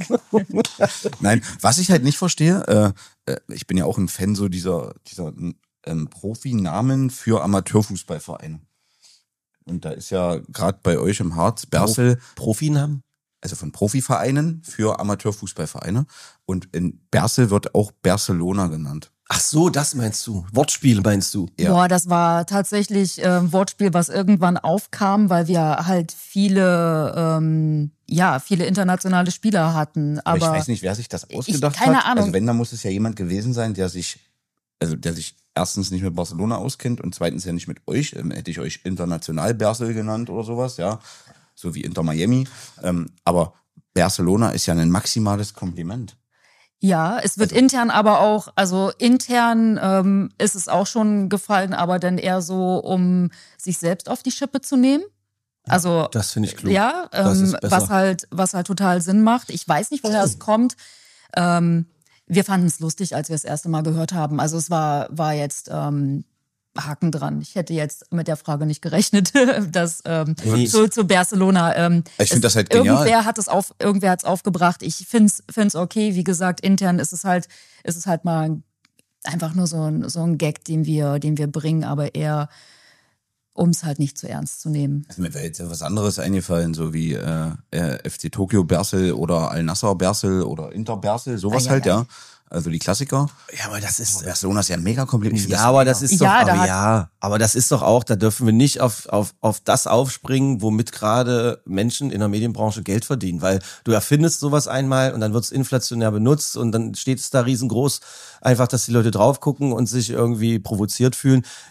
Nein, was ich halt nicht verstehe, äh, ich bin ja auch ein Fan so dieser, dieser ähm, Profi-Namen für Amateurfußballvereine. Und da ist ja gerade bei euch im Harz Bersel Profinamen? Also von Profivereinen für Amateurfußballvereine. Und in Bersel wird auch Barcelona genannt. Ach so, das meinst du. Wortspiel meinst du? Ja. Boah, das war tatsächlich ein äh, Wortspiel, was irgendwann aufkam, weil wir halt viele, ähm, ja, viele internationale Spieler hatten. Aber, aber ich weiß nicht, wer sich das ausgedacht ich, keine hat. Ahnung. Also wenn, dann muss es ja jemand gewesen sein, der sich, also der sich erstens nicht mit Barcelona auskennt und zweitens ja nicht mit euch. Ähm, hätte ich euch international Bersel genannt oder sowas, ja. So wie Inter Miami. Ähm, aber Barcelona ist ja ein maximales Kompliment. Ja, es wird also, intern aber auch, also intern ähm, ist es auch schon gefallen, aber dann eher so, um sich selbst auf die Schippe zu nehmen. Also das finde ich klug. Ja, ähm, was halt, was halt total Sinn macht. Ich weiß nicht, woher es kommt. Ähm, wir fanden es lustig, als wir es das erste Mal gehört haben. Also es war, war jetzt ähm, Haken dran. Ich hätte jetzt mit der Frage nicht gerechnet, dass ähm, zu, zu Barcelona. Ähm, ich finde das halt genial. Irgendwer hat es auf, irgendwer hat es aufgebracht. Ich finde es okay. Wie gesagt, intern ist es halt, ist es halt mal einfach nur so ein, so ein Gag, den wir, den wir bringen, aber eher um es halt nicht zu ernst zu nehmen. Also mir wäre jetzt ja was anderes eingefallen, so wie äh, F C Tokio Bersel oder Al-Nassr Bersel oder Inter Bersel, sowas ah, ja, halt, ja. ja. Also die Klassiker. Ja, aber das ist... Barcelona ist ja mega kompliziert. Ja, aber das ist doch... Ja, aber, ja, aber das ist doch auch, da dürfen wir nicht auf, auf, auf das aufspringen, womit gerade Menschen in der Medienbranche Geld verdienen. Weil du erfindest sowas einmal und dann wird es inflationär benutzt und dann steht es da riesengroß, einfach, dass die Leute drauf gucken und sich irgendwie provoziert fühlen.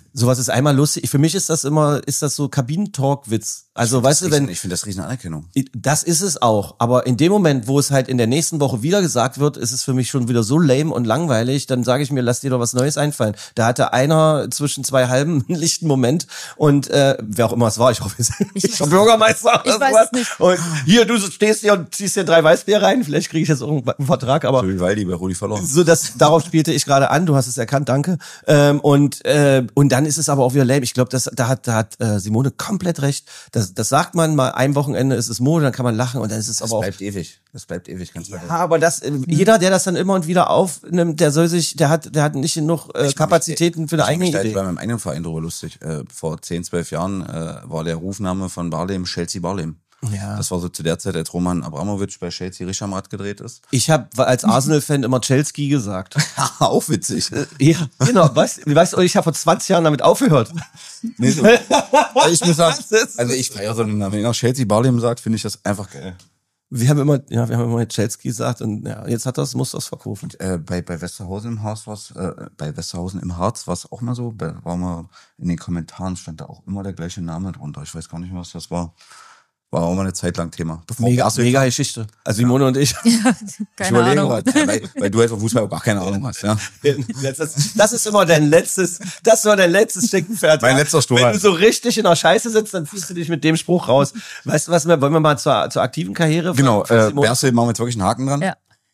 Sowas ist einmal lustig. Für mich ist das immer, ist das so Kabinentalk-Witz. Also, weißt du, wenn. Ich finde das riesen Anerkennung. Das ist es auch. Aber in dem Moment, wo es halt in der nächsten Woche wieder gesagt wird, ist es für mich schon wieder so lame und langweilig, dann sage ich mir, lass dir doch was Neues einfallen. Da hatte einer zwischen zwei Halben einen lichten Moment und, äh, wer auch immer es war, ich hoffe, es ist der Bürgermeister oder ich weiß sowas. es nicht. Und hier, du stehst hier und ziehst hier drei Weißbier rein, vielleicht kriege ich jetzt irgendwann einen Vertrag, aber. So wie Waldi bei Rudi verloren. So, das, darauf spielte ich gerade an, du hast es erkannt, danke. Ähm, und, äh, und dann ist es aber auch wieder lame. Ich glaube, das, da hat, da hat äh, Simone komplett recht. Das, das sagt man mal, ein Wochenende ist es Mode, dann kann man lachen und dann ist es Das aber auch. bleibt ewig. Das bleibt ewig, ganz Ja, aber das, äh, jeder, der das dann immer und wieder aufnimmt, der soll sich, der hat, der hat nicht genug äh, Kapazitäten für eine eigene ich Idee. bei meinem eigenen Verein darüber lustig. Äh, vor zehn, zwölf Jahren äh, war der Rufname von Barlem Chelsea Barlem. Ja. Das war so zu der Zeit, als Roman Abramovic bei Chelsea richtig am Rad gedreht ist. Ich habe als Arsenal-Fan immer Chelsea gesagt. Auch witzig. Ja, genau. Weißt du, weißt, ich habe vor zwanzig Jahren damit aufgehört. Nee, so. Ich muss sagen, also ich feiere so einen Namen. Wenn ihr Chelsea Barlem sagt, finde ich das einfach geil. Wir haben immer, ja, wir haben immer Chelsea gesagt und ja, jetzt hat das, muss das verkaufen. Und, äh, bei, bei Westerhausen im Harz was, äh, bei Westerhausen im Harz war es auch mal so, bei, war mal in den Kommentaren stand da auch immer der gleiche Name drunter. Ich weiß gar nicht mehr, was das war. War auch mal eine Zeit lang Thema. Mega, mega Geschichte. Also Simone und ich. Ja, keine Ahnung. Grad, ja, weil, weil du halt vom Fußball auch gar keine Ahnung hast, ja. Das, das ist immer dein letztes, das war dein letztes Steckenpferd. Mein letzter Strohhalm. Wenn du so richtig in der Scheiße sitzt, dann fühlst du dich mit dem Spruch raus. Weißt du was, wollen wir mal zur, zur aktiven Karriere? Genau, von äh, Simone? Berse machen wir jetzt wirklich einen Haken dran. Ja.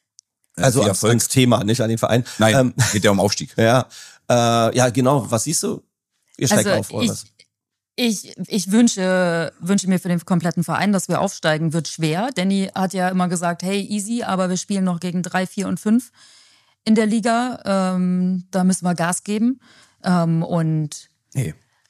Also viel ans, Erfolg. ans Thema, nicht an den Verein. Nein, Ähm, geht ja um Aufstieg. ja, äh, ja, genau. Was siehst du? Ihr steigt Also auf, oder ich, was? Ich, ich wünsche, wünsche mir für den kompletten Verein, dass wir aufsteigen. Wird schwer. Danny hat ja immer gesagt, hey, easy, aber wir spielen noch gegen drei, vier und fünf in der Liga. Ähm, da müssen wir Gas geben. Ähm, und Nee.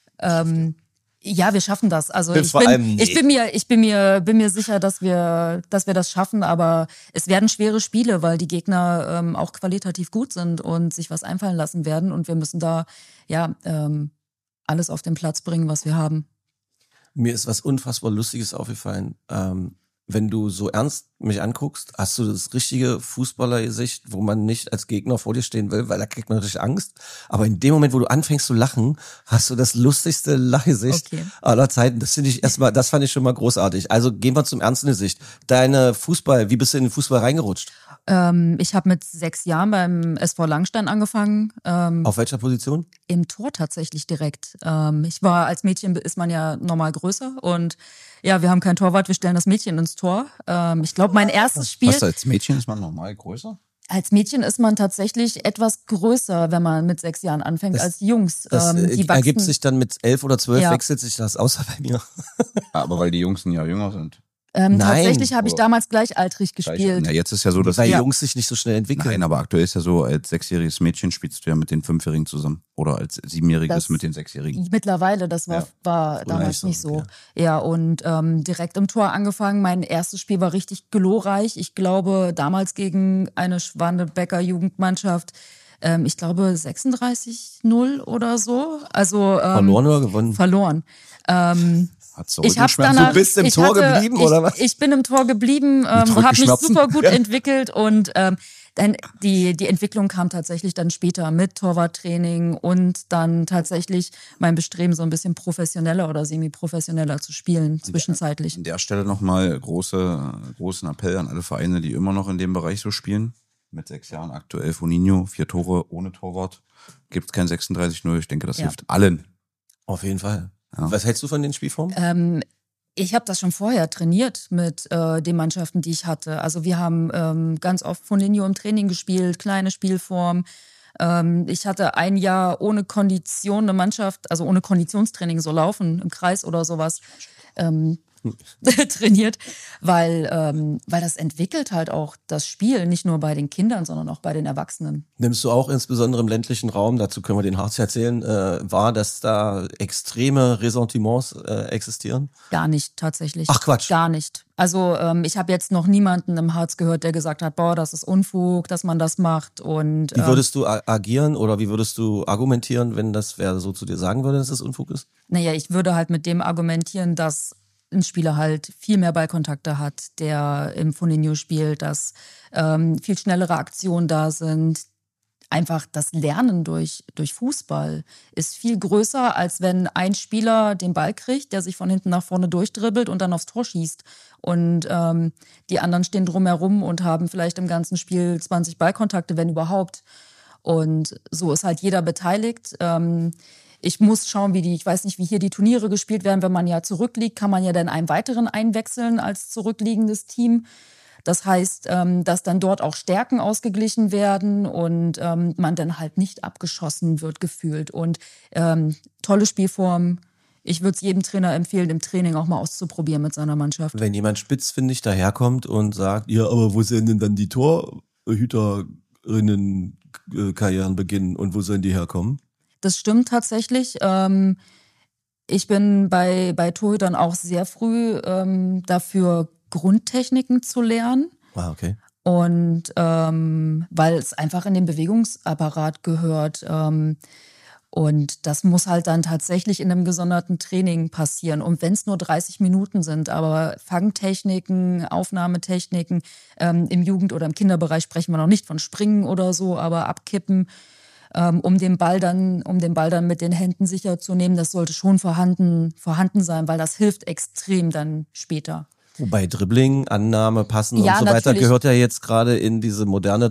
ähm, ja, wir schaffen das. Also Bis ich vor bin, allem nee. ich bin mir, ich bin mir, bin mir sicher, dass wir, dass wir das schaffen. Aber es werden schwere Spiele, weil die Gegner ähm, auch qualitativ gut sind und sich was einfallen lassen werden. Und wir müssen da ja ähm, alles auf den Platz bringen, was wir haben. Mir ist was unfassbar Lustiges aufgefallen. Ähm, wenn du so ernst mich anguckst, hast du das richtige Fußballergesicht, wo man nicht als Gegner vor dir stehen will, weil da kriegt man natürlich Angst. Aber in dem Moment, wo du anfängst zu lachen, hast du das lustigste Lachgesicht Okay. aller Zeiten. Das finde ich erstmal, das fand ich schon mal großartig. Also gehen wir zum ernsten Gesicht. Deine Fußball, wie bist du in den Fußball reingerutscht? Ähm, ich habe mit sechs Jahren beim S V Langstein angefangen. Ähm, Auf welcher Position? Im Tor tatsächlich direkt. Ähm, ich war, als Mädchen ist man ja normal größer und ja, wir haben kein Torwart, wir stellen das Mädchen ins Tor. Ähm, ich glaube, mein erstes Spiel, Was, als Mädchen ist man normal größer? als Mädchen ist man tatsächlich etwas größer, wenn man mit sechs Jahren anfängt, Das- als Jungs. Das ähm, äh, die ergibt wachsen, sich dann mit elf oder zwölf, Ja. wechselt sich das, außer bei mir. Aber weil die Jungs ein Jahr jünger sind. ähm, Nein. tatsächlich habe ich Oder- damals gleichaltrig gespielt. Ja, jetzt ist ja so, dass Weil die, Jungs sich nicht so schnell entwickeln. Nein, aber aktuell ist ja so, als sechsjähriges Mädchen spielst du ja mit den Fünfjährigen zusammen. Oder als Siebenjähriges Das- mit den Sechsjährigen. Mittlerweile, das war, Ja. war damals nicht so, nicht so. okay. Ja, und ähm, direkt im Tor angefangen. Mein erstes Spiel war richtig glorreich. Ich glaube, damals gegen eine Schwannebecker Jugendmannschaft. Ähm, ich glaube sechsunddreißig null oder so. Also ähm, Verloren oder gewonnen? Verloren. Ähm, Hat's ich habe Rückenschmerzen? danach. Du bist im ich Tor hatte, geblieben, ich, oder was? Ich bin im Tor geblieben, ähm, habe mich Rückenschmerzen? super gut entwickelt und ähm, dann die die Entwicklung kam tatsächlich dann später mit Torwarttraining und dann tatsächlich mein Bestreben, so ein bisschen professioneller oder semi-professioneller zu spielen zwischenzeitlich. An der Stelle nochmal große, großen Appell an alle Vereine, die immer noch in dem Bereich so spielen. Mit sechs Jahren aktuell Foninho, vier Tore ohne Torwart. Gibt es kein sechsunddreißig null. Ich denke, das Ja. hilft allen. Auf jeden Fall. Ja. Was hältst du von den Spielformen? Ähm, ich habe das schon vorher trainiert mit äh, den Mannschaften, die ich hatte. Also wir haben ähm, ganz oft Foninho im Training gespielt, kleine Spielform. Ähm, ich hatte ein Jahr ohne Kondition eine Mannschaft, also ohne Konditionstraining so laufen im Kreis oder sowas. Ähm, trainiert, weil, ähm, weil das entwickelt halt auch das Spiel, nicht nur bei den Kindern, sondern auch bei den Erwachsenen. Nimmst du auch insbesondere im ländlichen Raum, dazu können wir den Harz erzählen, äh, wahr, dass da extreme Ressentiments äh, existieren? Gar nicht, tatsächlich. Ach, Quatsch. Gar nicht. Also ähm, ich habe jetzt noch niemanden im Harz gehört, der gesagt hat, boah, das ist Unfug, dass man das macht. Und Wie ähm, würdest du a- agieren oder wie würdest du argumentieren, wenn das wer so zu dir sagen würde, dass das Unfug ist? naja, ich würde halt mit dem argumentieren, dass ein Spieler halt viel mehr Ballkontakte hat, der im Foninho spielt, dass ähm, viel schnellere Aktionen da sind. einfach das Lernen durch, durch Fußball ist viel größer, als wenn ein Spieler den Ball kriegt, der sich von hinten nach vorne durchdribbelt und dann aufs Tor schießt. Und ähm, die anderen stehen drumherum und haben vielleicht im ganzen Spiel zwanzig Ballkontakte, wenn überhaupt. Und so ist halt jeder beteiligt. Ähm, ich muss schauen, wie die, ich weiß nicht, wie hier die Turniere gespielt werden. Wenn man ja zurückliegt, kann man ja dann einen weiteren einwechseln als zurückliegendes Team. Das heißt, dass dann dort auch Stärken ausgeglichen werden und man dann halt nicht abgeschossen wird gefühlt. Und ähm, tolle Spielform. Ich würde es jedem Trainer empfehlen, im Training auch mal auszuprobieren mit seiner Mannschaft. Wenn jemand spitzfindig daherkommt und sagt, ja, aber wo sollen denn dann die Torhüterinnen-Karrieren beginnen und wo sollen die herkommen? Das stimmt tatsächlich. Ähm, ich bin bei, bei Torhütern auch sehr früh ähm, dafür Grundtechniken zu lernen. Ah, okay. Und ähm, weil es einfach in den Bewegungsapparat gehört. Ähm, und das muss halt dann tatsächlich in einem gesonderten Training passieren. Und wenn es nur dreißig Minuten sind, aber Fangtechniken, Aufnahmetechniken, ähm, im Jugend- oder im Kinderbereich sprechen wir noch nicht von Springen oder so, aber Abkippen, ähm, um den Ball dann, um den Ball dann mit den Händen sicher zu nehmen, das sollte schon vorhanden, vorhanden sein, weil das hilft extrem dann später. Wobei Dribbling, Annahme, Passen ja, und so weiter natürlich. gehört ja jetzt gerade in diese moderne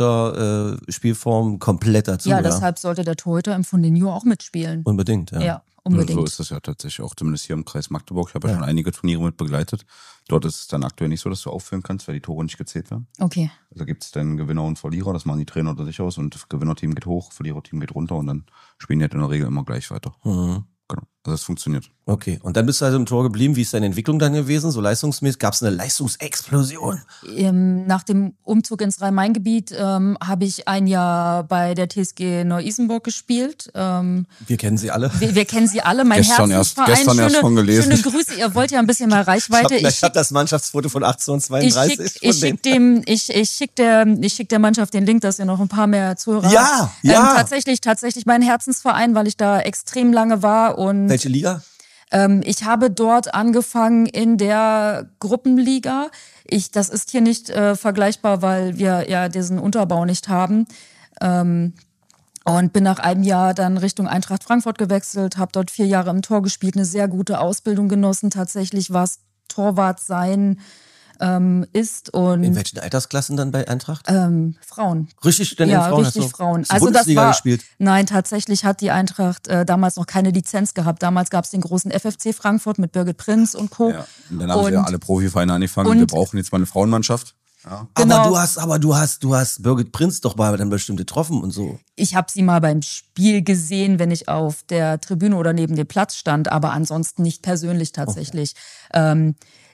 Torhüter-Spielform komplett dazu. Ja, ja, deshalb sollte der Torhüter im Fundinho auch mitspielen. Unbedingt, ja. Ja, unbedingt. So ist das ja tatsächlich auch, zumindest hier im Kreis Magdeburg. Ich habe ja. ja schon einige Turniere mit begleitet. Dort ist es dann aktuell nicht so, dass du aufführen kannst, weil die Tore nicht gezählt werden. Okay. Also gibt es dann Gewinner und Verlierer, das machen die Trainer unter sich aus und das Gewinnerteam geht hoch, Verliererteam geht runter und dann spielen die halt in der Regel immer gleich weiter. Mhm. Genau, also das funktioniert. Okay, und dann bist du also im Tor geblieben. Wie ist deine Entwicklung dann gewesen? So leistungsmäßig? Gab es eine Leistungsexplosion? Ähm, nach dem Umzug ins Rhein-Main-Gebiet ähm, habe ich ein Jahr bei der T S G Neu-Isenburg gespielt. Ähm, wir kennen sie alle. Wir, wir kennen sie alle. Mein gestern Herzensverein. Erst, gestern schöne, erst von gelesen. Schöne Grüße. Ihr wollt ja ein bisschen mal Reichweite. Ich habe hab das Mannschaftsfoto von achtzehnhundertzweiunddreißig. Ich schicke schick dem, ich, ich schick der, ich schick der Mannschaft den Link, dass ihr noch ein paar mehr Zuhörer Ja, habt. ja. Ähm, tatsächlich, tatsächlich mein Herzensverein, weil ich da extrem lange war und welche Liga? Ähm, ich habe dort angefangen in der Gruppenliga. Ich, das ist hier nicht äh, vergleichbar, weil wir ja diesen Unterbau nicht haben. Ähm, und bin nach einem Jahr dann Richtung Eintracht Frankfurt gewechselt, habe dort vier Jahre im Tor gespielt, eine sehr gute Ausbildung genossen. Tatsächlich war es Torwart sein ähm, ist. Und in welchen Altersklassen dann bei Eintracht? Ähm, Frauen. Richtig, denn ja, Frauen richtig hast du Frauen. hast du Also Bundesliga das war, gespielt? Nein, tatsächlich hat die Eintracht äh, damals noch keine Lizenz gehabt. Damals gab es den großen F F C Frankfurt mit Birgit Prinz und Co. Ja, und dann haben und, sie ja alle Profivereine angefangen. Und, wir brauchen jetzt mal eine Frauenmannschaft. Ja. Genau. Aber du hast, aber du hast, du hast Birgit Prinz doch mal dann bestimmt getroffen und so. Ich habe sie mal beim Spiel gesehen, wenn ich auf der Tribüne oder neben dem Platz stand, aber ansonsten nicht persönlich tatsächlich. Okay. Ähm,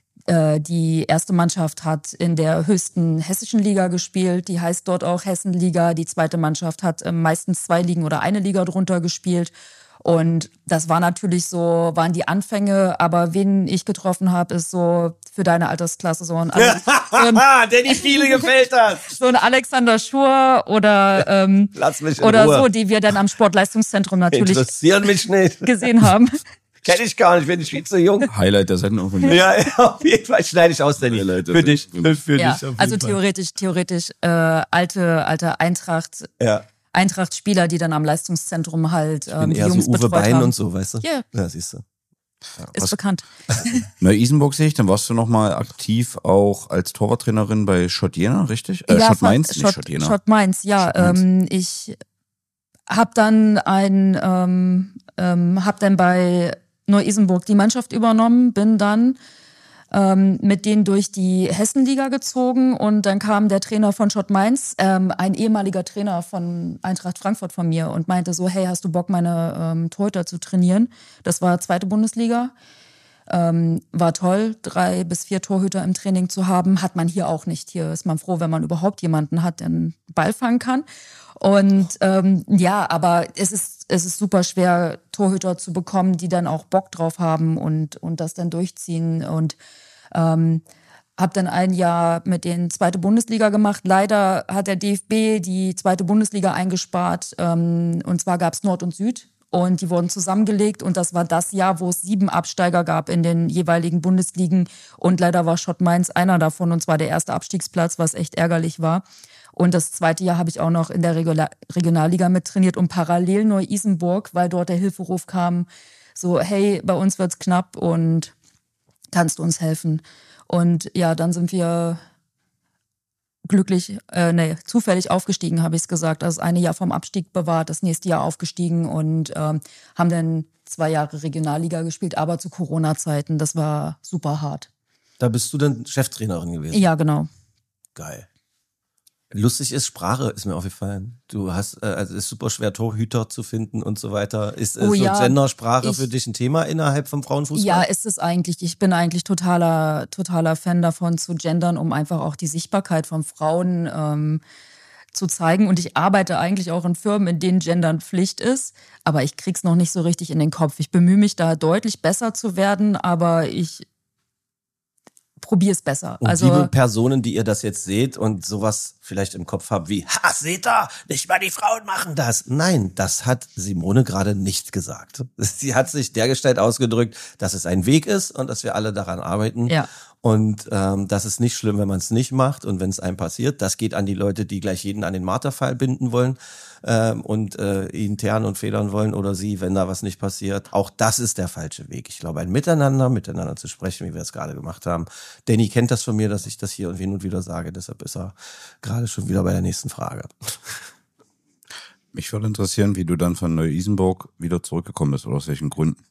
Die erste Mannschaft hat in der höchsten hessischen Liga gespielt, die heißt dort auch Hessenliga. Die zweite Mannschaft hat meistens zwei Ligen oder eine Liga drunter gespielt. Und das war natürlich so, waren die Anfänge, aber wen ich getroffen habe, ist so für deine Altersklasse so ein, Ale- so ein Danny Viele gefällt das. So ein Alexander Schur oder ähm, Lass mich in oder Ruhe. so, die wir dann am Sportleistungszentrum natürlich interessieren mich nicht gesehen haben. Kenn ich gar nicht, bin ich viel zu jung. Highlight der Sendung von mir. Ja, auf jeden Fall schneide ich aus, Danny. Für dich. Für Ja, dich auf jeden also Fall. theoretisch, theoretisch äh, alte, alte Eintracht, Ja. Eintracht-Spieler, die dann am Leistungszentrum halt Ich ähm, bin die eher Jungs so Uwe betreut Bein haben. und so, weißt du? Ja. Ja, siehst du. Ist was- bekannt. Neu-Isenburg sehe ich, dann warst du noch mal aktiv auch als Torwarttrainerin bei Schott Jena, richtig? Äh, Ja, Schott von- Mainz, nicht Schott, Schott Jena. Schott Mainz, ja. Schott Mainz. Ähm, ich habe dann ein, ähm, ähm, hab dann bei Neu-Isenburg die Mannschaft übernommen, bin dann ähm, mit denen durch die Hessenliga gezogen und dann kam der Trainer von Schott Mainz, ähm, ein ehemaliger Trainer von Eintracht Frankfurt von mir und meinte so, hey, hast du Bock, meine ähm, Torhüter zu trainieren? Das war zweite Bundesliga. Ähm, war toll, drei bis vier Torhüter im Training zu haben, hat man hier auch nicht. Hier ist man froh, wenn man überhaupt jemanden hat, der einen Ball fangen kann. Und ähm, ja, aber es ist es ist super schwer, Torhüter zu bekommen, die dann auch Bock drauf haben und und das dann durchziehen. Und ähm, habe dann ein Jahr mit den zweite Bundesliga gemacht. Leider hat der D F B die zweite Bundesliga eingespart. Ähm, und zwar gab es Nord und Süd. Und die wurden zusammengelegt und das war das Jahr, wo es sieben Absteiger gab in den jeweiligen Bundesligen. Und leider war Schott Mainz einer davon und zwar der erste Abstiegsplatz, was echt ärgerlich war. Und das zweite Jahr habe ich auch noch in der Regula- Regionalliga mit trainiert und parallel Neu-Isenburg, weil dort der Hilferuf kam, so hey, bei uns wird's knapp und kannst du uns helfen? Und ja, dann sind wir glücklich, äh, nee, zufällig aufgestiegen, habe ich es gesagt. Also das eine Jahr vom Abstieg bewahrt, das nächste Jahr aufgestiegen und ähm, haben dann zwei Jahre Regionalliga gespielt, aber zu Corona-Zeiten. Das war super hart. Da bist du dann Cheftrainerin gewesen? Ja, genau. Geil. Lustig ist, Sprache ist mir aufgefallen. Du hast, äh, also es ist super schwer, Torhüter zu finden und so weiter. Ist äh, Oh so ja, Gendersprache ich- für dich ein Thema innerhalb vom Frauenfußball? Ja, ist es eigentlich. Ich bin eigentlich totaler, totaler Fan davon zu gendern, um einfach auch die Sichtbarkeit von Frauen ähm, zu zeigen. Und ich arbeite eigentlich auch in Firmen, in denen Gendern Pflicht ist. Aber ich krieg's noch nicht so richtig in den Kopf. Ich bemühe mich da deutlich besser zu werden, aber ich probiere es besser. Und Also liebe Personen, die ihr das jetzt seht und sowas vielleicht im Kopf habt wie, ha, seht ihr, nicht mal die Frauen machen das. Nein, das hat Simone gerade nicht gesagt. Sie hat sich dergestalt ausgedrückt, dass es ein Weg ist und dass wir alle daran arbeiten. Ja. Und ähm, das ist nicht schlimm, wenn man es nicht macht und wenn es einem passiert. Das geht an die Leute, die gleich jeden an den Marterpfahl binden wollen ähm, und äh, ihn teeren und federn wollen oder sie, wenn da was nicht passiert. Auch das ist der falsche Weg. Ich glaube, ein Miteinander, miteinander zu sprechen, wie wir es gerade gemacht haben. Danny kennt das von mir, dass ich das hier und hin und wieder sage. Deshalb ist er gerade schon wieder bei der nächsten Frage. Mich würde interessieren, wie du dann von Neu-Isenburg wieder zurückgekommen bist oder aus welchen Gründen.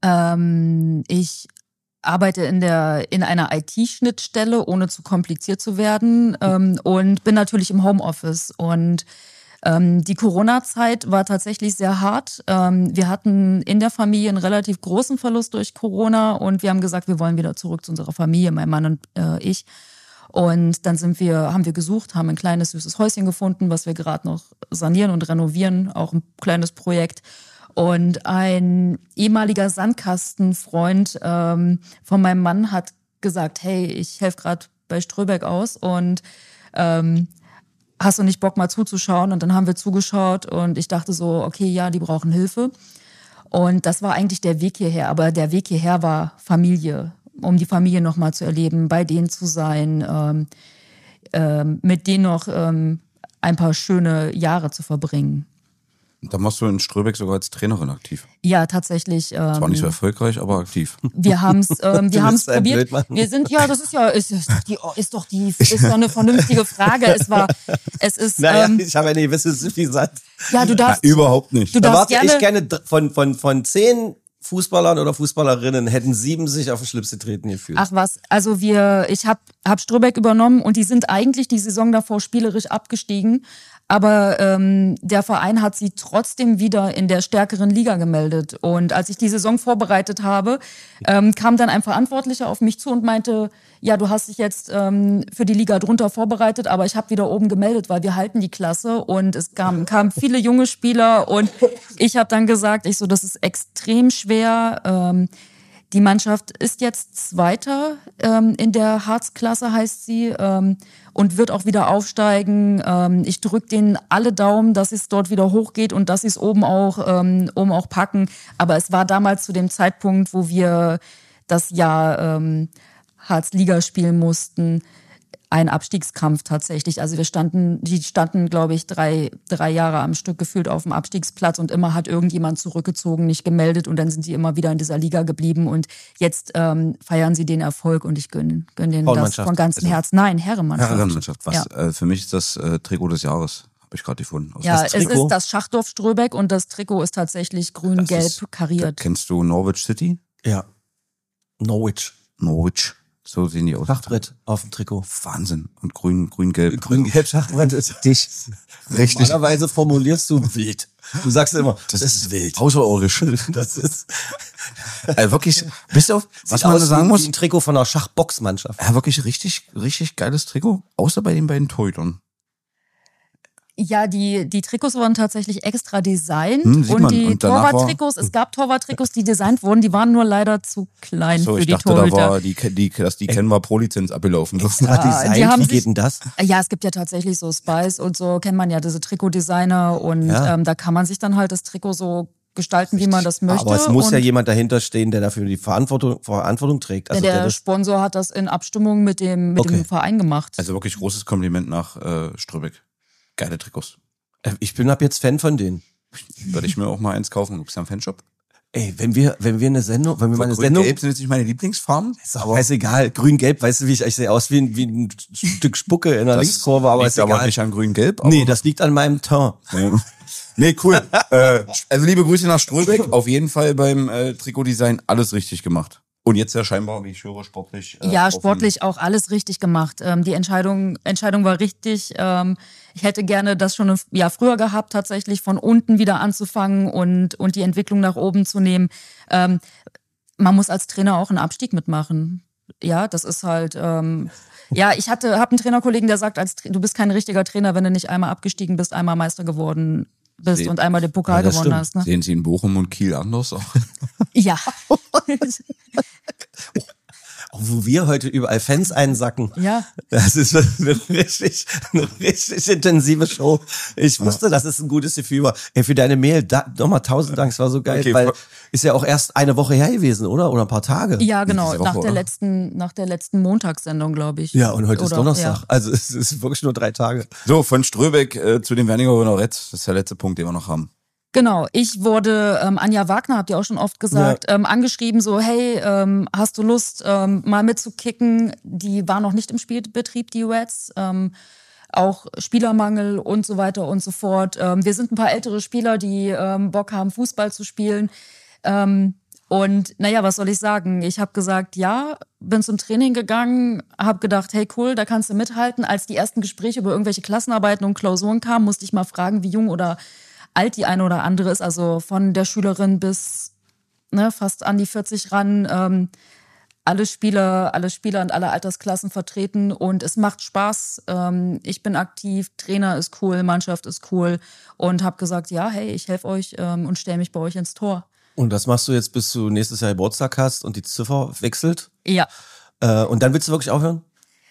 Ähm, ich arbeite in der in einer I T-Schnittstelle, ohne zu kompliziert zu werden, ähm, und bin natürlich im Homeoffice. Und ähm, die Corona-Zeit war tatsächlich sehr hart. Ähm, wir hatten in der Familie einen relativ großen Verlust durch Corona und wir haben gesagt, wir wollen wieder zurück zu unserer Familie, mein Mann und äh, ich. Und dann sind wir, haben wir gesucht, haben ein kleines süßes Häuschen gefunden, was wir gerade noch sanieren und renovieren, auch ein kleines Projekt. Und ein ehemaliger Sandkastenfreund ähm, von meinem Mann hat gesagt, hey, ich helfe gerade bei Ströbeck aus und ähm, hast du nicht Bock mal zuzuschauen? Und dann haben wir zugeschaut und ich dachte so, okay, ja, die brauchen Hilfe. Und das war eigentlich der Weg hierher. Aber der Weg hierher war Familie, um die Familie nochmal zu erleben, bei denen zu sein, ähm, ähm, mit denen noch ähm, ein paar schöne Jahre zu verbringen. Dann warst du in Ströbeck sogar als Trainerin aktiv. Ja, tatsächlich. Ähm, Zwar nicht so erfolgreich, aber aktiv. Wir haben es ähm, wir Du haben's bist ein probiert. Blödmann. Wir sind, ja, das ist ja, ist, ist, doch die, ist doch die, ist doch eine vernünftige Frage. Es war, es ist, Naja, ähm, ich habe ja eine gewisse Suffisant. ja, du darfst, Na, überhaupt nicht. du Da darfst warte gerne, ich gerne dr- von, von, von zehn Fußballern oder Fußballerinnen hätten sieben sich auf den Schlips getreten gefühlt. ach was, also wir, ich habe hab Ströbeck übernommen und die sind eigentlich die Saison davor spielerisch abgestiegen. Aber ähm, der Verein hat sie trotzdem wieder in der stärkeren Liga gemeldet. Und als ich die Saison vorbereitet habe, ähm, kam dann ein Verantwortlicher auf mich zu und meinte, ja, du hast dich jetzt ähm, für die Liga drunter vorbereitet, aber ich habe wieder oben gemeldet, weil wir halten die Klasse. Und es kamen kamen viele junge Spieler und ich habe dann gesagt, ich so, das ist extrem schwer. Ähm, Die Mannschaft ist jetzt Zweiter ähm, in der Harzklasse, heißt sie, ähm, und wird auch wieder aufsteigen. Ähm, ich drücke denen alle Daumen, dass es dort wieder hochgeht und dass sie es oben auch, ähm, oben auch packen. Aber es war damals zu dem Zeitpunkt, wo wir das Jahr ähm, Harz-Liga spielen mussten, ein Abstiegskampf tatsächlich. Also wir standen, die standen, glaube ich, drei, drei Jahre am Stück gefühlt auf dem Abstiegsplatz und immer hat irgendjemand zurückgezogen, nicht gemeldet und dann sind sie immer wieder in dieser Liga geblieben und jetzt ähm, feiern sie den Erfolg und ich gönne gönn denen das Frauenmannschaft. von ganzem Herzen. Nein, Herrenmannschaft. Herrenmannschaft. Was Ja. äh, für mich ist das äh, Trikot des Jahres, habe ich gerade gefunden. Aus Ja, das es Trikot? ist das Schachdorf Ströbeck und das Trikot ist tatsächlich grün-gelb ist- kariert. Kennst du Norwich City? Ja. Norwich. Norwich. So sehen die aus. Schachbrett auf dem Trikot. Wahnsinn. Und grün, grün-gelb. Grün-gelb Schachbrett ist Dich. Richtig. Normalerweise formulierst du wild. Du sagst immer, das, ist wild. Außerirdisch. Das ist, äh, wirklich, bis auf, was sieht man aus sagen wie muss, ein Trikot von einer Schachboxmannschaft. ja, wirklich richtig, richtig geiles Trikot. Außer bei den beiden Torhütern. Ja, die, die Trikots wurden tatsächlich extra designt Hm, sieht und man. die Und danach war- Torwarttrikots, es gab Torwarttrikots, die designt wurden, die waren nur leider zu klein So, für ich die dachte, da Torhüter. war die, die, dass die Canva Pro-Lizenz abgelaufen ist. Ah, die Design, haben wie sich- geht denn das? Ja, es gibt ja tatsächlich so Spice und so, kennt man ja diese Trikotdesigner und Ja. ähm, da kann man sich dann halt das Trikot so gestalten, wie man das möchte. Aber es muss und ja jemand dahinter stehen, der dafür die Verantwortung, Verantwortung trägt. Also der, der das, Sponsor hat das in Abstimmung mit dem, mit Okay. dem Verein gemacht. Also wirklich großes Kompliment nach äh, Ströbeck. Geile Trikots. Ich bin ab jetzt Fan von denen. Würde ich mir auch mal eins kaufen. Du bist ja im Fanshop. Ey, wenn wir, wenn wir eine Sendung, wenn wir mal eine Sendung. Grün-Gelb sind jetzt nicht meine Lieblingsfarben. Ist doch scheißegal. Grün-Gelb, weißt du, wie ich, ich sehe aus wie ein, wie ein Stück Spucke in der Das Linkskurve, aber liegt ist egal. aber nicht an Grün-Gelb. Nee, das liegt an meinem Teint. Nee, nee cool. äh, also liebe Grüße nach Ströbeck. Auf jeden Fall beim äh, Trikotdesign alles richtig gemacht. Und jetzt ja scheinbar, wie ich höre, sportlich. Äh, ja, sportlich auch alles richtig gemacht. Ähm, die Entscheidung, Entscheidung war richtig. Ähm, ich hätte gerne das schon ein Jahr früher gehabt, tatsächlich von unten wieder anzufangen und, und die Entwicklung nach oben zu nehmen. Ähm, man muss als Trainer auch einen Abstieg mitmachen. Ja, das ist halt, ähm, ja, ich hatte, habe einen Trainerkollegen, der sagt, als du bist kein richtiger Trainer, wenn du nicht einmal abgestiegen bist, einmal Meister geworden bist Sehen. und einmal den Pokal Ja, gewonnen stimmt. hast. Ne? Sehen Sie in Bochum und Kiel anders aus? Ja. Auch wo wir heute überall Fans einsacken. Ja. Das ist eine richtig, eine richtig intensive Show. Ich wusste, dass es ein gutes Gefühl war. Ey, für deine Mail, da, nochmal tausend Dank, es war so geil, Okay, weil voll- ist ja auch erst eine Woche her gewesen, oder? Oder ein paar Tage. Ja, genau, diese Woche, nach der oder? letzten, nach der letzten Montagssendung, glaube ich. Ja, und heute ist Oder- Donnerstag. ja. Also es ist wirklich nur drei Tage. So, von Ströbeck äh, zu den Werniger Honorett. Das ist der letzte Punkt, den wir noch haben. Genau, ich wurde, ähm, Anja Wagner, habt ihr auch schon oft gesagt, Ja. ähm, angeschrieben, so, hey, ähm, hast du Lust, ähm, mal mitzukicken? Die war noch nicht im Spielbetrieb, die Reds. Ähm, auch Spielermangel und so weiter und so fort. Ähm, wir sind ein paar ältere Spieler, die ähm, Bock haben, Fußball zu spielen. Ähm, und naja, was soll ich sagen? Ich habe gesagt, ja, bin zum Training gegangen, habe gedacht, hey cool, da kannst du mithalten. Als die ersten Gespräche über irgendwelche Klassenarbeiten und Klausuren kamen, musste ich mal fragen, wie jung oder alt die eine oder andere ist. Also von der Schülerin bis ne, fast an die vierzig ran. Ähm, alle Spieler, alle Spieler und alle Altersklassen vertreten und es macht Spaß. Ähm, ich bin aktiv, Trainer ist cool, Mannschaft ist cool und habe gesagt, ja, hey, ich helfe euch ähm, und stelle mich bei euch ins Tor. Und das machst du jetzt, bis du nächstes Jahr Geburtstag hast und die Ziffer wechselt. Ja, Äh, und dann willst du wirklich aufhören?